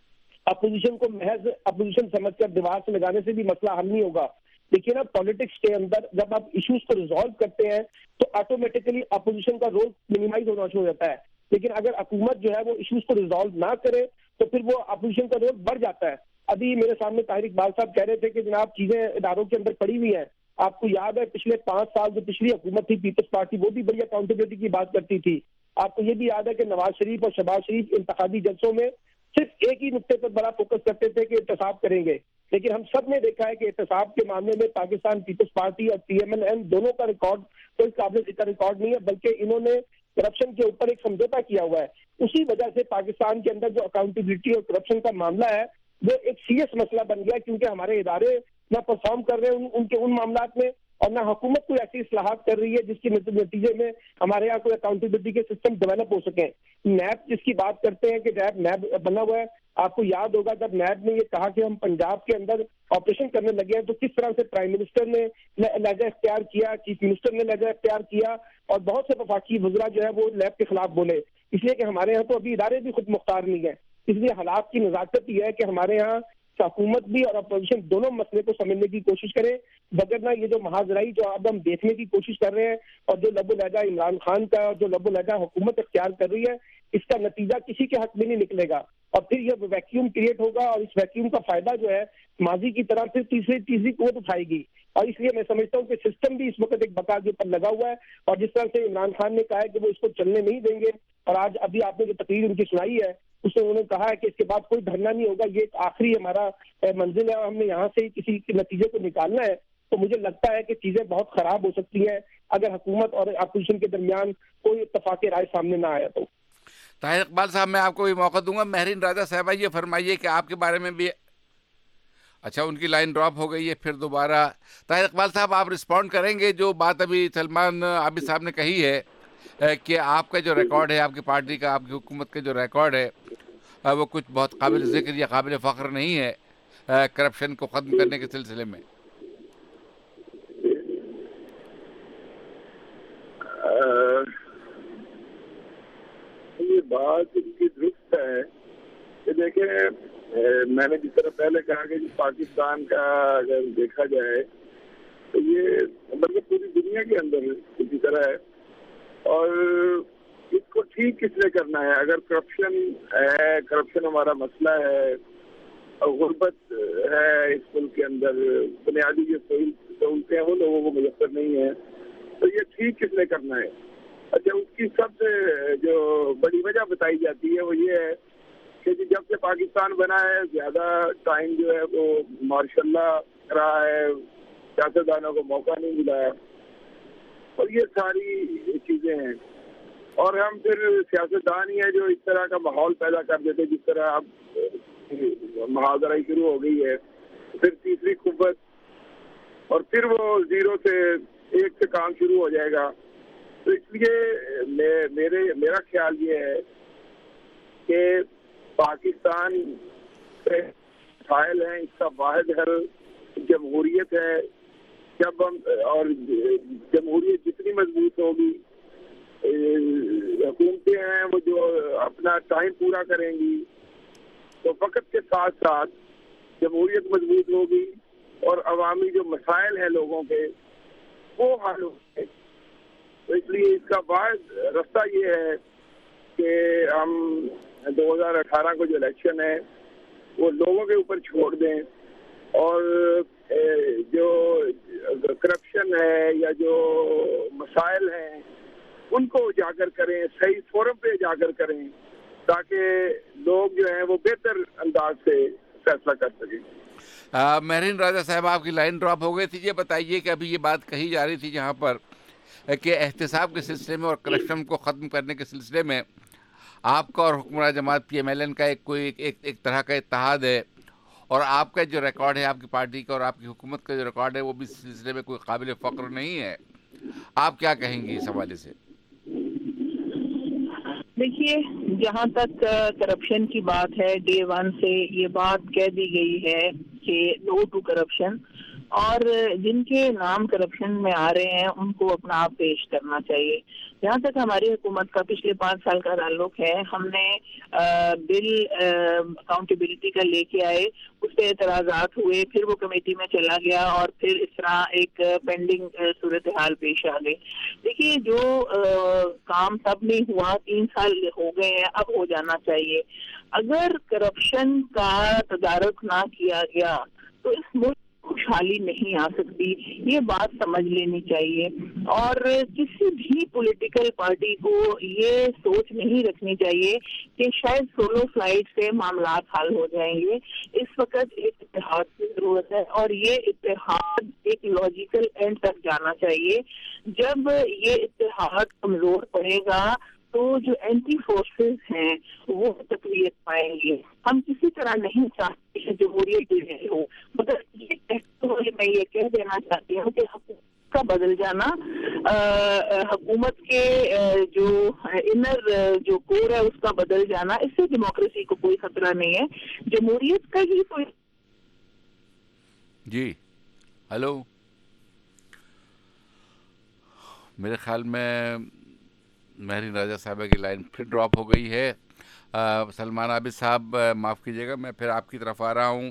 अपोजिशन को महज अपोजिशन समझकर दीवार से लगाने से भी मसला हल नहीं होगा। देखिए ना, पॉलिटिक्स के अंदर जब आप इश्यूज को रिजॉल्व करते हैं तो ऑटोमेटिकली अपोजिशन का रोल मिनिमाइज होना शुरू हो जाता है, लेकिन अगर हुकूमत जो है वो इश्यूज को रिजॉल्व ना करे तो फिर वो अपोजिशन का रोल बढ़ जाता है। अभी मेरे सामने ताहिर इकबाल साहब कह रहे थे कि जनाब चीजें इदारों के अंदर पड़ी हुई हैं। आपको याद है पिछले 5 साल जो पिछली हुकूमत थी पीपल्स पार्टी, वो भी बड़ी अकाउंटेबिलिटी की बात करती थी। आपको ये भी याद है कि नवाज शरीफ और शहबाज शरीफ इंतखाबी जलसों में सिर्फ एक ही नुक्ते पर बड़ा फोकस करते थे कि एहतसाब करेंगे, लेकिन हम सब ने देखा है कि एहतसाब के मामले में पाकिस्तान पीपल्स पार्टी और PMLN दोनों का रिकॉर्ड कोई काबिल जिक्र रिकॉर्ड नहीं है, बल्कि इन्होंने करप्शन के ऊपर एक समझौता किया हुआ है। उसी वजह से पाकिस्तान के अंदर जो अकाउंटेबिलिटी और करप्शन का मामला है वो एक सीरियस मसला बन गया, क्योंकि हमारे इदारे ना परफॉर्म कर रहे हैं उनके उन मामलात में और ना हुकूमत कोई ऐसी इस्लाहात कर रही है जिसके नतीजे में हमारे यहाँ कोई अकाउंटेबिलिटी के सिस्टम डेवलप हो सके। नैब जिसकी बात करते हैं कि नैब बना हुआ है, आपको याद होगा जब नैब ने ये कहा कि हम पंजाब के अंदर ऑपरेशन करने लगे हैं तो किस तरह से प्राइम मिनिस्टर ने लहजा इख्तियार किया, चीफ मिनिस्टर ने लहजा इख्तियार किया और बहुत से वफाकी वज़रा जो है वो लैब के खिलाफ बोले, इसलिए कि हमारे यहाँ तो अभी इदारे भी खुद मुख्तार नहीं है। इसलिए हालात की नज़ाकत ये है कि हमारे यहाँ हुकूमत भी और अपोजिशन दोनों मसले को समझने की कोशिश करें, वगरना ये जो महाजराई जो अब हम देखने की कोशिश कर रहे हैं और जो लबो लहजा इमरान खान का और जो लबो लहजा हुकूमत इख्तियार कर रही है, इसका नतीजा किसी के हक में नहीं निकलेगा और फिर यह वैक्यूम क्रिएट होगा और इस वैक्यूम का फायदा जो है माजी की तरह फिर तीसरी कुव्वत उठाएगी। और इसलिए मैं समझता हूँ कि सिस्टम भी इस वक्त एक बका के ऊपर लगा हुआ है और जिस तरह से इमरान खान ने कहा है कि वो इसको चलने नहीं देंगे और आज अभी आपने जो तकरीर उनकी सुनाई है उसमें उन्होंने कहा है कि इसके बाद कोई धरना नहीं होगा, ये आखिरी हमारा मंजिल है और हमने यहाँ से किसी के नतीजे को निकालना है, तो मुझे लगता है कि चीजें बहुत खराब हो सकती हैं अगर हुकूमत और अपोजिशन के दरमियान कोई इत्तेफाक राय सामने ना आया। तो ताहिर इकबाल साहब, मैं आपको भी मौका दूंगा। महरीन राजा साहिबा, ये फरमाइए कि आपके बारे में भी, अच्छा उनकी लाइन ड्रॉप हो गई है, फिर दोबारा ताहिर इकबाल साहब आप रिस्पॉन्ड करेंगे जो बात अभी सलमान आबिद साहब ने कही है कि आपका जो रिकॉर्ड है, आपकी पार्टी का, आपकी हुकूमत का जो रिकॉर्ड है वो कुछ बहुत काबिल ज़िक्र या काबिल फ़ख्र नहीं है करप्शन को ख़त्म करने के सिलसिले में? ये बात इनकी दुरुस्त है कि देखें, मैंने जिस तरह पहले कहा कि पाकिस्तान का अगर देखा जाए तो ये मतलब पूरी दुनिया के अंदर इसी तरह है और इसको ठीक किसने करना है? अगर करप्शन है, करप्शन हमारा मसला है और गुर्बत है इस मुल्क के अंदर, बुनियादी जो सहूलतें हैं वो लोगों को मुयस्सर नहीं है, तो ये ठीक किसने करना है? अच्छा, उसकी सबसे जो बड़ी वजह बताई जाती है वो ये है कि जब से पाकिस्तान बना है ज़्यादा टाइम जो है वो माशाल्लाह रहा है, सियासतदानों को मौका नहीं मिला है और ये सारी चीज़ें हैं। और हम फिर सियासतदान ही है जो इस तरह का माहौल पैदा कर देते, जिस तरह अब महाजराई शुरू हो गई है, फिर तीसरी कुव्वत और फिर वो 0 से 1 से काम शुरू हो जाएगा। तो इसलिए मेरा ख्याल ये है कि पाकिस्तान مسائل ہیں اس کا واحد حل جمہوریت ہے. جب ہم اور جمہوریت جتنی مضبوط ہوگی, حکومتیں ہیں وہ جو اپنا ٹائم پورا کریں گی, تو وقت کے ساتھ ساتھ جمہوریت مضبوط ہوگی اور عوامی جو مسائل ہیں لوگوں کے وہ حل ہوں گے. تو اس لیے اس کا واحد رستہ یہ ہے کہ ہم 2018 کو جو الیکشن ہے وہ لوگوں کے اوپر چھوڑ دیں, اور جو کرپشن ہے یا جو مسائل ہیں ان کو اجاگر کریں, صحیح فورم پہ اجاگر کریں, تاکہ لوگ جو ہیں وہ بہتر انداز سے فیصلہ کر سکیں. مہرین راجہ صاحب, آپ کی لائن ڈراپ ہو گئی تھی. یہ بتائیے کہ ابھی یہ بات کہی جا رہی تھی جہاں پر کہ احتساب کے سلسلے میں اور کرپشن کو ختم کرنے کے سلسلے میں آپ کا اور حکمراں جماعت PMLN کا ایک طرح کا اتحاد ہے, اور آپ کا جو ریکارڈ ہے آپ کی پارٹی کا اور آپ کی حکومت کا جو ریکارڈ ہے وہ بھی اس سلسلے میں کوئی قابل فخر نہیں ہے. آپ کیا کہیں گے اس حوالے سے؟ دیکھیے, جہاں تک کرپشن کی بات ہے, ڈے 1 سے یہ بات کہہ دی گئی ہے کہ نو ٹو کرپشن, اور جن کے نام کرپشن میں آ رہے ہیں ان کو اپنا آپ پیش کرنا چاہیے. جہاں تک ہماری حکومت کا پچھلے 5 سال کا تعلق ہے, ہم نے بل اکاؤنٹیبلٹی کا لے کے آئے, اس پہ اعتراضات ہوئے, پھر وہ کمیٹی میں چلا گیا, اور پھر اس طرح ایک پینڈنگ صورتحال پیش آ گئی. دیکھیے, جو کام تب نہیں ہوا 3 سال ہو گئے ہیں, اب ہو جانا چاہیے. اگر کرپشن کا تدارک نہ کیا گیا تو اس ملک خوشحالی نہیں آ سکتی, یہ بات سمجھ لینی چاہیے. اور کسی بھی پولیٹیکل پارٹی کو یہ سوچ نہیں رکھنی چاہیے کہ شاید سولو فلائٹ سے معاملات حل ہو جائیں گے. اس وقت ایک اتحاد کی ضرورت ہے, اور یہ اتحاد ایک لاجیکل اینڈ تک جانا چاہیے. جب یہ اتحاد کمزور پڑے گا تو جو اینٹی فورسز ہیں وہ تقویت پائیں گے. ہم کسی طرح نہیں چاہتے کہ جمہوریت ڈیزائن ہو, مگر یہ کہتے ہوئے میں یہ کہہ دینا چاہتی ہوں کہ حکومت کا بدل جانا, حکومت کے جو انر جو کور ہے اس کا بدل جانا, اس سے ڈیموکریسی کو کوئی خطرہ نہیں ہے, جمہوریت کا ہی کوئی. جی ہلو, میرے خیال میں مہرین راجہ صاحبہ کی لائن پھر ڈراپ ہو گئی ہے. سلمان عابد صاحب معاف کیجیے گا, میں پھر آپ کی طرف آ رہا ہوں.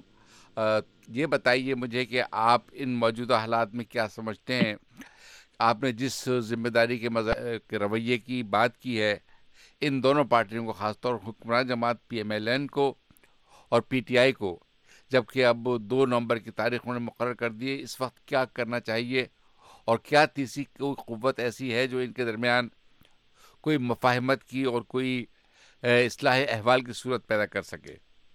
یہ بتائیے مجھے کہ آپ ان موجودہ حالات میں کیا سمجھتے ہیں. آپ نے جس ذمہ داری کے رویے کی بات کی ہے, ان دونوں پارٹیوں کو, خاص طور حکمران جماعت PMLN کو اور PTI کو, جبکہ اب 2 نومبر کی تاریخ انہوں نے مقرر کر دی ہے, اس وقت کیا کرنا چاہیے, اور کیا تیسری کوئی قوت ایسی ہے جو ان کے درمیان کوئی مفاہمت کی اور کوئی اصلاح احوال کی صورت پیدا کر سکے؟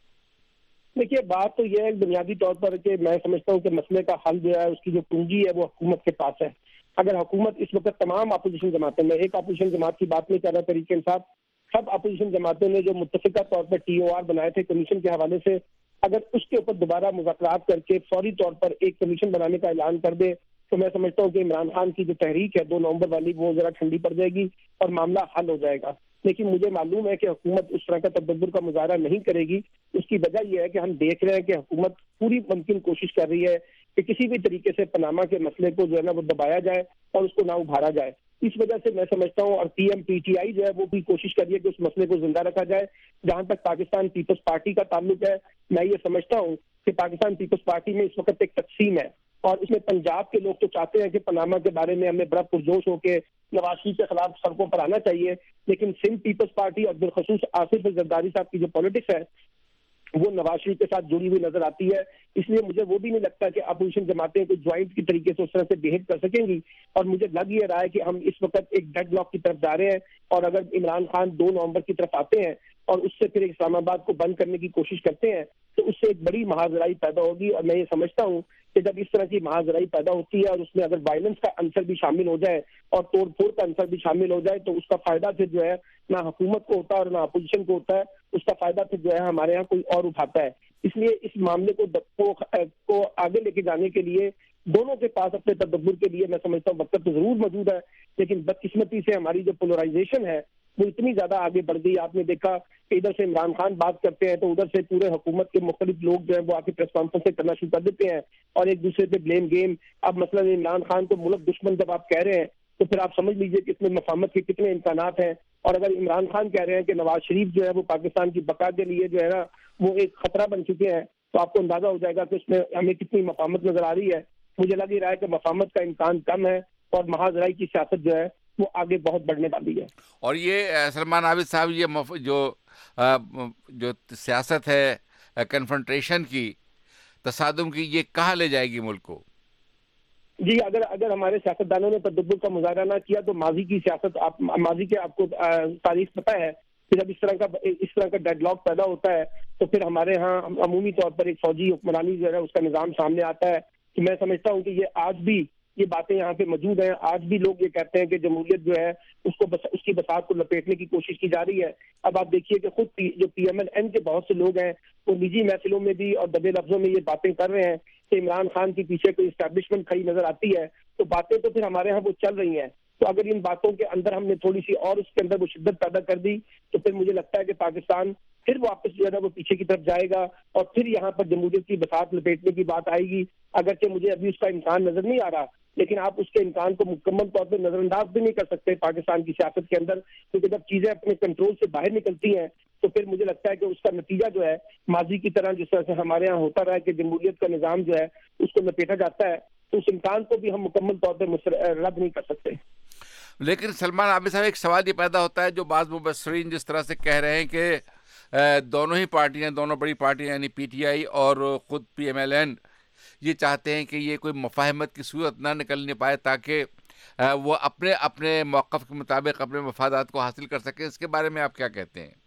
دیکھیے, بات تو یہ ہے بنیادی طور پر کہ میں سمجھتا ہوں کہ مسئلے کا حل جو ہے اس کی جو کنجی ہے وہ حکومت کے پاس ہے. اگر حکومت اس وقت تمام اپوزیشن جماعتیں, میں ایک اپوزیشن جماعت کی بات نہیں کر رہا طریقے انصاف, سب اپوزیشن جماعتوں نے جو متفقہ طور پر TOR بنائے تھے کمیشن کے حوالے سے, اگر اس کے اوپر دوبارہ مذاکرات کر کے فوری طور پر ایک کمیشن بنانے کا اعلان کر دے تو میں سمجھتا ہوں کہ عمران خان کی جو تحریک ہے 2 نومبر والی وہ ذرا ٹھنڈی پڑ جائے گی اور معاملہ حل ہو جائے گا. لیکن مجھے معلوم ہے کہ حکومت اس طرح کا تدبر کا مظاہرہ نہیں کرے گی. اس کی وجہ یہ ہے کہ ہم دیکھ رہے ہیں کہ حکومت پوری ممکن کوشش کر رہی ہے کہ کسی بھی طریقے سے پاناما کے مسئلے کو جو ہے نا وہ دبایا جائے اور اس کو نہ ابھارا جائے. اس وجہ سے میں سمجھتا ہوں, اور PTI جو ہے وہ بھی کوشش کر رہی ہے کہ اس مسئلے کو زندہ رکھا جائے. جہاں تک پاکستان پیپلز پارٹی کا تعلق ہے, میں یہ سمجھتا ہوں کہ پاکستان پیپلز پارٹی میں اس وقت ایک تقسیم ہے, اور اس میں پنجاب کے لوگ تو چاہتے ہیں کہ پاناما کے بارے میں ہمیں بڑا پرجوش ہو کے نواز شریف کے خلاف سڑکوں پر آنا چاہیے, لیکن سندھ پیپلز پارٹی اور بالخصوص آصف زرداری صاحب کی جو پولیٹکس ہے وہ نواز شریف کے ساتھ جڑی ہوئی نظر آتی ہے. اس لیے مجھے وہ بھی نہیں لگتا کہ اپوزیشن جماعتیں کوئی جوائنٹ کی طریقے سے اس طرح سے بہیو کر سکیں گی. اور مجھے لگ یہ رہا ہے کہ ہم اس وقت ایک ڈیڈ لاک کی طرف جا رہے ہیں, اور اگر عمران خان 2 نومبر کی طرف آتے ہیں اور اس سے پھر اسلام آباد کو بند کرنے کی کوشش کرتے ہیں تو اس سے ایک بڑی مہاجرائی پیدا ہوگی. اور میں یہ سمجھتا ہوں کہ جب اس طرح کی مہاجرائی پیدا ہوتی ہے اور اس میں اگر وائلنس کا عنصر بھی شامل ہو جائے اور توڑ پھوڑ کا عنصر بھی شامل ہو جائے تو اس کا فائدہ پھر جو ہے نہ حکومت کو ہوتا ہے اور نہ اپوزیشن کو ہوتا ہے. اس کا فائدہ پھر جو ہے ہمارے ہاں کوئی اور اٹھاتا ہے. اس لیے اس معاملے کو آگے لے کے جانے کے لیے دونوں کے پاس اپنے تدبر کے لیے میں سمجھتا ہوں وقت تو ضرور موجود ہے, لیکن بدقسمتی سے ہماری جو پولرائزیشن ہے وہ اتنی زیادہ آگے بڑھ گئی. آپ نے دیکھا کہ ادھر سے عمران خان بات کرتے ہیں تو ادھر سے پورے حکومت کے مختلف لوگ جو ہیں وہ آ کے پریس کانفرنس کرنا شروع کر دیتے ہیں اور ایک دوسرے پہ بلیم گیم. اب مثلا عمران خان کو ملک دشمن جب آپ کہہ رہے ہیں تو پھر آپ سمجھ لیجئے کہ اس میں مفاہمت کے کتنے امکانات ہیں. اور اگر عمران خان کہہ رہے ہیں کہ نواز شریف جو ہے وہ پاکستان کی بقا کے لیے جو ہے نا وہ ایک خطرہ بن چکے ہیں تو آپ کو اندازہ ہو جائے گا کہ اس میں ہمیں کتنی مفاہمت نظر آ رہی ہے. مجھے لگ ہی رہا ہے کہ مفاہمت کا امکان کم ہے اور محاذ رائی کی سیاست جو ہے وہ آگے بہت بڑھنے والی ہے. اور یہ سلمان عابد صاحب یہ جو سیاست ہے کنفرنٹریشن کی، تصادم کی، یہ کہاں لے جائے گی ملک کو؟ جی اگر ہمارے سیاستدانوں نے تدبر کا مظاہرہ نہ کیا تو ماضی کی سیاست ماضی کے آپ کو تاریخ پتہ ہے کہ جب اس طرح کا ڈیڈ لاک پیدا ہوتا ہے تو پھر ہمارے ہاں عمومی طور پر ایک فوجی حکمرانی جو ہے اس کا نظام سامنے آتا ہے. کہ میں سمجھتا ہوں کہ یہ آج بھی یہ باتیں یہاں پہ موجود ہیں. آج بھی لوگ یہ کہتے ہیں کہ جمہوریت جو ہے اس کی بساط کو لپیٹنے کی کوشش کی جا رہی ہے. اب آپ دیکھیے کہ خود جو PMLN کے بہت سے لوگ ہیں وہ نجی محفلوں میں بھی اور دبے لفظوں میں یہ باتیں کر رہے ہیں کہ عمران خان کے پیچھے کوئی اسٹیبلشمنٹ کھڑی نظر آتی ہے. تو باتیں تو پھر ہمارے ہاں وہ چل رہی ہیں. تو اگر ان باتوں کے اندر ہم نے تھوڑی سی اور اس کے اندر وہ شدت پیدا کر دی تو پھر مجھے لگتا ہے کہ پاکستان پھر واپس جو ہے نا وہ پیچھے کی طرف جائے گا اور پھر یہاں پر جمہوریت کی بساط لپیٹنے کی بات آئے گی. اگرچہ مجھے ابھی اس کا امکان نظر نہیں آ رہا لیکن آپ اس کے امکان کو مکمل طور پہ نظر انداز بھی نہیں کر سکتے پاکستان کی سیاست کے اندر، کیونکہ جب چیزیں اپنے کنٹرول سے باہر نکلتی ہیں تو پھر مجھے لگتا ہے کہ اس کا نتیجہ جو ہے ماضی کی طرح جس طرح سے ہمارے ہاں ہوتا رہا ہے کہ جمہوریت کا نظام جو ہے اس کو لپیٹا جاتا ہے تو اس امکان کو بھی ہم مکمل طور پہ رد نہیں کر سکتے. لیکن سلمان عابد صاحب ایک سوال یہ پیدا ہوتا ہے جو بعض مبصرین جس طرح سے کہہ رہے ہیں کہ دونوں ہی پارٹیاں، دونوں بڑی پارٹیاں یعنی PTI اور خود PMLN یہ چاہتے ہیں کہ یہ کوئی مفاہمت کی صورت نہ نکلنے پائے تاکہ وہ اپنے موقف کے مطابق اپنے مفادات کو حاصل کر سکیں. اس کے بارے میں آپ کیا کہتے ہیں؟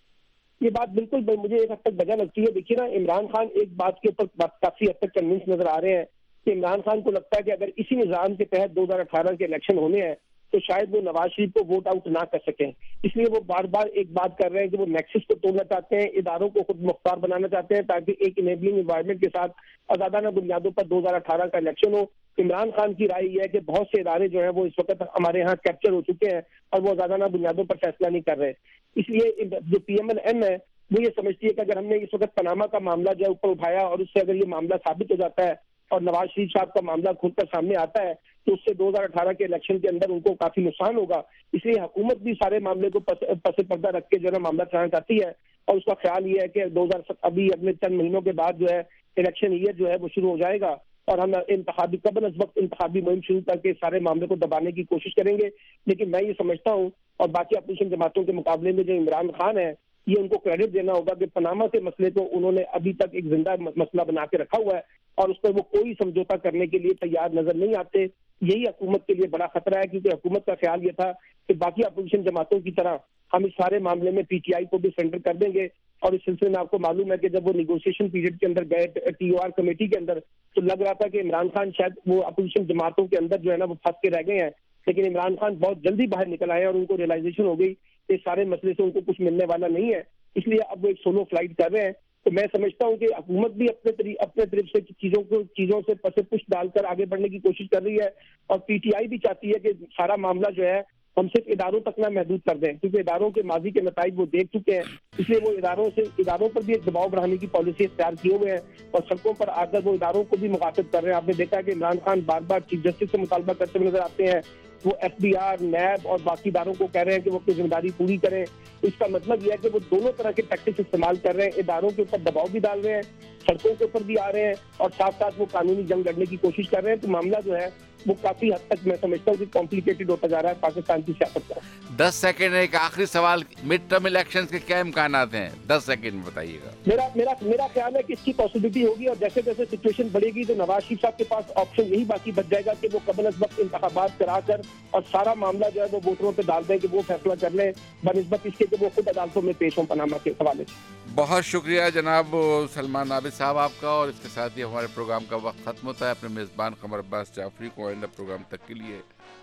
یہ بات بالکل مجھے ایک حد تک وجہ لگتی ہے. دیکھیے نا عمران خان ایک بات کے اوپر کافی حد تک کنونس نظر آ رہے ہیں کہ عمران خان کو لگتا ہے کہ اگر اسی نظام کے تحت 2018 کے الیکشن ہونے ہیں تو شاید وہ نواز شریف کو ووٹ آؤٹ نہ کر سکیں. اس لیے وہ بار بار ایک بات کر رہے ہیں کہ وہ نیکسس کو توڑنا چاہتے ہیں، اداروں کو خود مختار بنانا چاہتے ہیں تاکہ ایک انیبلنگ انوائرمنٹ کے ساتھ آزادانہ بنیادوں پر 2018 کا الیکشن ہو. عمران خان کی رائے یہ ہے کہ بہت سے ادارے جو ہیں وہ اس وقت ہمارے ہاں کیپچر ہو چکے ہیں اور وہ آزادانہ بنیادوں پر فیصلہ نہیں کر رہے. اس لیے جو PMLN ہے وہ یہ سمجھتی ہے کہ اگر ہم نے اس وقت پاناما کا معاملہ جو ہے اوپر اٹھایا اور اس سے اگر یہ معاملہ ثابت ہو جاتا ہے اور نواز شریف صاحب کا معاملہ کھل کر سامنے آتا ہے تو اس سے 2018 کے الیکشن کے اندر ان کو کافی نقصان ہوگا. اس لیے حکومت بھی سارے معاملے کو پس پردہ رکھ کے جو ہے نا معاملہ چلانا چاہتی ہے اور اس کا خیال یہ ہے کہ 2007 ابھی اگلے چند مہینوں کے بعد جو ہے الیکشن ایئر جو ہے وہ شروع ہو جائے گا اور ہم قبل از وقت انتخابی مہم شروع کر کے سارے معاملے کو دبانے کی کوشش کریں گے. لیکن میں یہ سمجھتا ہوں اور باقی اپوزیشن جماعتوں کے مقابلے میں جو عمران خان ہے یہ ان کو کریڈٹ دینا ہوگا کہ پاناما کے مسئلے کو انہوں نے ابھی تک ایک زندہ مسئلہ بنا کے رکھا ہوا ہے اور اس پر وہ کوئی سمجھوتا کرنے کے لیے تیار نظر نہیں آتے. یہی حکومت کے لیے بڑا خطرہ ہے کیونکہ حکومت کا خیال یہ تھا کہ باقی اپوزیشن جماعتوں کی طرح ہم اس سارے معاملے میں PTI کو بھی سرنڈر کر دیں گے. اور اس سلسلے میں آپ کو معلوم ہے کہ جب وہ نیگوشیشن پیریڈ کے اندر گئے TOR کمیٹی کے اندر تو لگ رہا تھا کہ عمران خان شاید وہ اپوزیشن جماعتوں کے اندر جو ہے نا وہ پھنس کے رہ گئے ہیں. لیکن عمران خان بہت جلدی باہر نکل آئے اور ان کو ریئلائزیشن ہو گئی کہ اس سارے مسئلے سے ان کو کچھ ملنے والا نہیں ہے. اس لیے اب وہ ایک سولو فلائٹ کر رہے ہیں. تو میں سمجھتا ہوں کہ حکومت بھی اپنے طرف سے چیزوں سے پس پش ڈال کر آگے بڑھنے کی کوشش کر رہی ہے اور PTI بھی چاہتی ہے کہ سارا معاملہ جو ہے ہم صرف اداروں تک نہ محدود کر دیں کیونکہ اداروں کے ماضی کے نتائج وہ دیکھ چکے ہیں. اس لیے وہ اداروں پر بھی ایک دباؤ بڑھانے کی پالیسی اختیار کیے ہوئے ہیں اور سڑکوں پر آ کر وہ اداروں کو بھی مخاطب کر رہے ہیں. آپ نے دیکھا ہے کہ عمران خان بار بار چیف جسٹس سے مطالبہ کرتے ہوئے نظر آتے ہیں. وہ FBR نیب اور باقی اداروں کو کہہ رہے ہیں کہ وہ اپنی ذمہ داری پوری کریں. اس کا مطلب یہ ہے کہ وہ دونوں طرح کے ٹیکٹکس استعمال کر رہے ہیں. اداروں کے اوپر دباؤ بھی ڈال رہے ہیں، سڑکوں کے اوپر بھی آ رہے ہیں اور ساتھ ساتھ وہ قانونی جنگ لڑنے کی کوشش کر رہے ہیں. تو معاملہ جو ہے وہ کافی حد تک میں سمجھتا ہوں کہ کمپلیکیٹڈ ہوتا جا رہا ہے پاکستان کی سیاست کا. 10 سیکنڈ ایک آخری سوال، مڈ ٹرم الیکشن کے کیا امکانات ہیں؟ 10 سیکنڈ میں بتائیے گا. میرا خیال ہے کہ اس کی پاسبلٹی ہوگی اور جیسے جیسے سچویشن بڑھے گی تو نواز شریف صاحب کے پاس آپشن یہی باقی بچ جائے گا کہ وہ قبل از وقت انتخابات کرا کر اور سارا معاملہ جو ہے وہ ووٹروں پہ ڈال دیں کہ وہ فیصلہ کر لیں بنسبت اس کے کہ وہ خود عدالتوں میں پیش ہوں پاناما کے حوالے سے. بہت شکریہ جناب سلمان عابد صاحب آپ کا. اور اس کے ساتھ ہی ہمارے پروگرام کا وقت ختم ہوتا ہے. اپنے میزبان قمر عباس جعفری کو آئندہ پروگرام تک کے لیے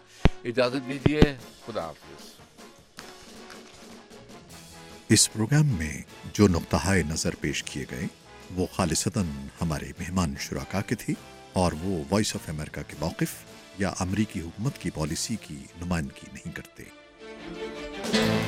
اجازت دیجیے. خدا حافظ. اس پروگرام میں جو نقطہ نظر پیش کیے گئے وہ خالصتاً ہمارے مہمان شرکا کے تھے اور وہ وائس آف امریکہ کے موقف یا امریکی حکومت کی پالیسی کی نمائندگی نہیں کرتے.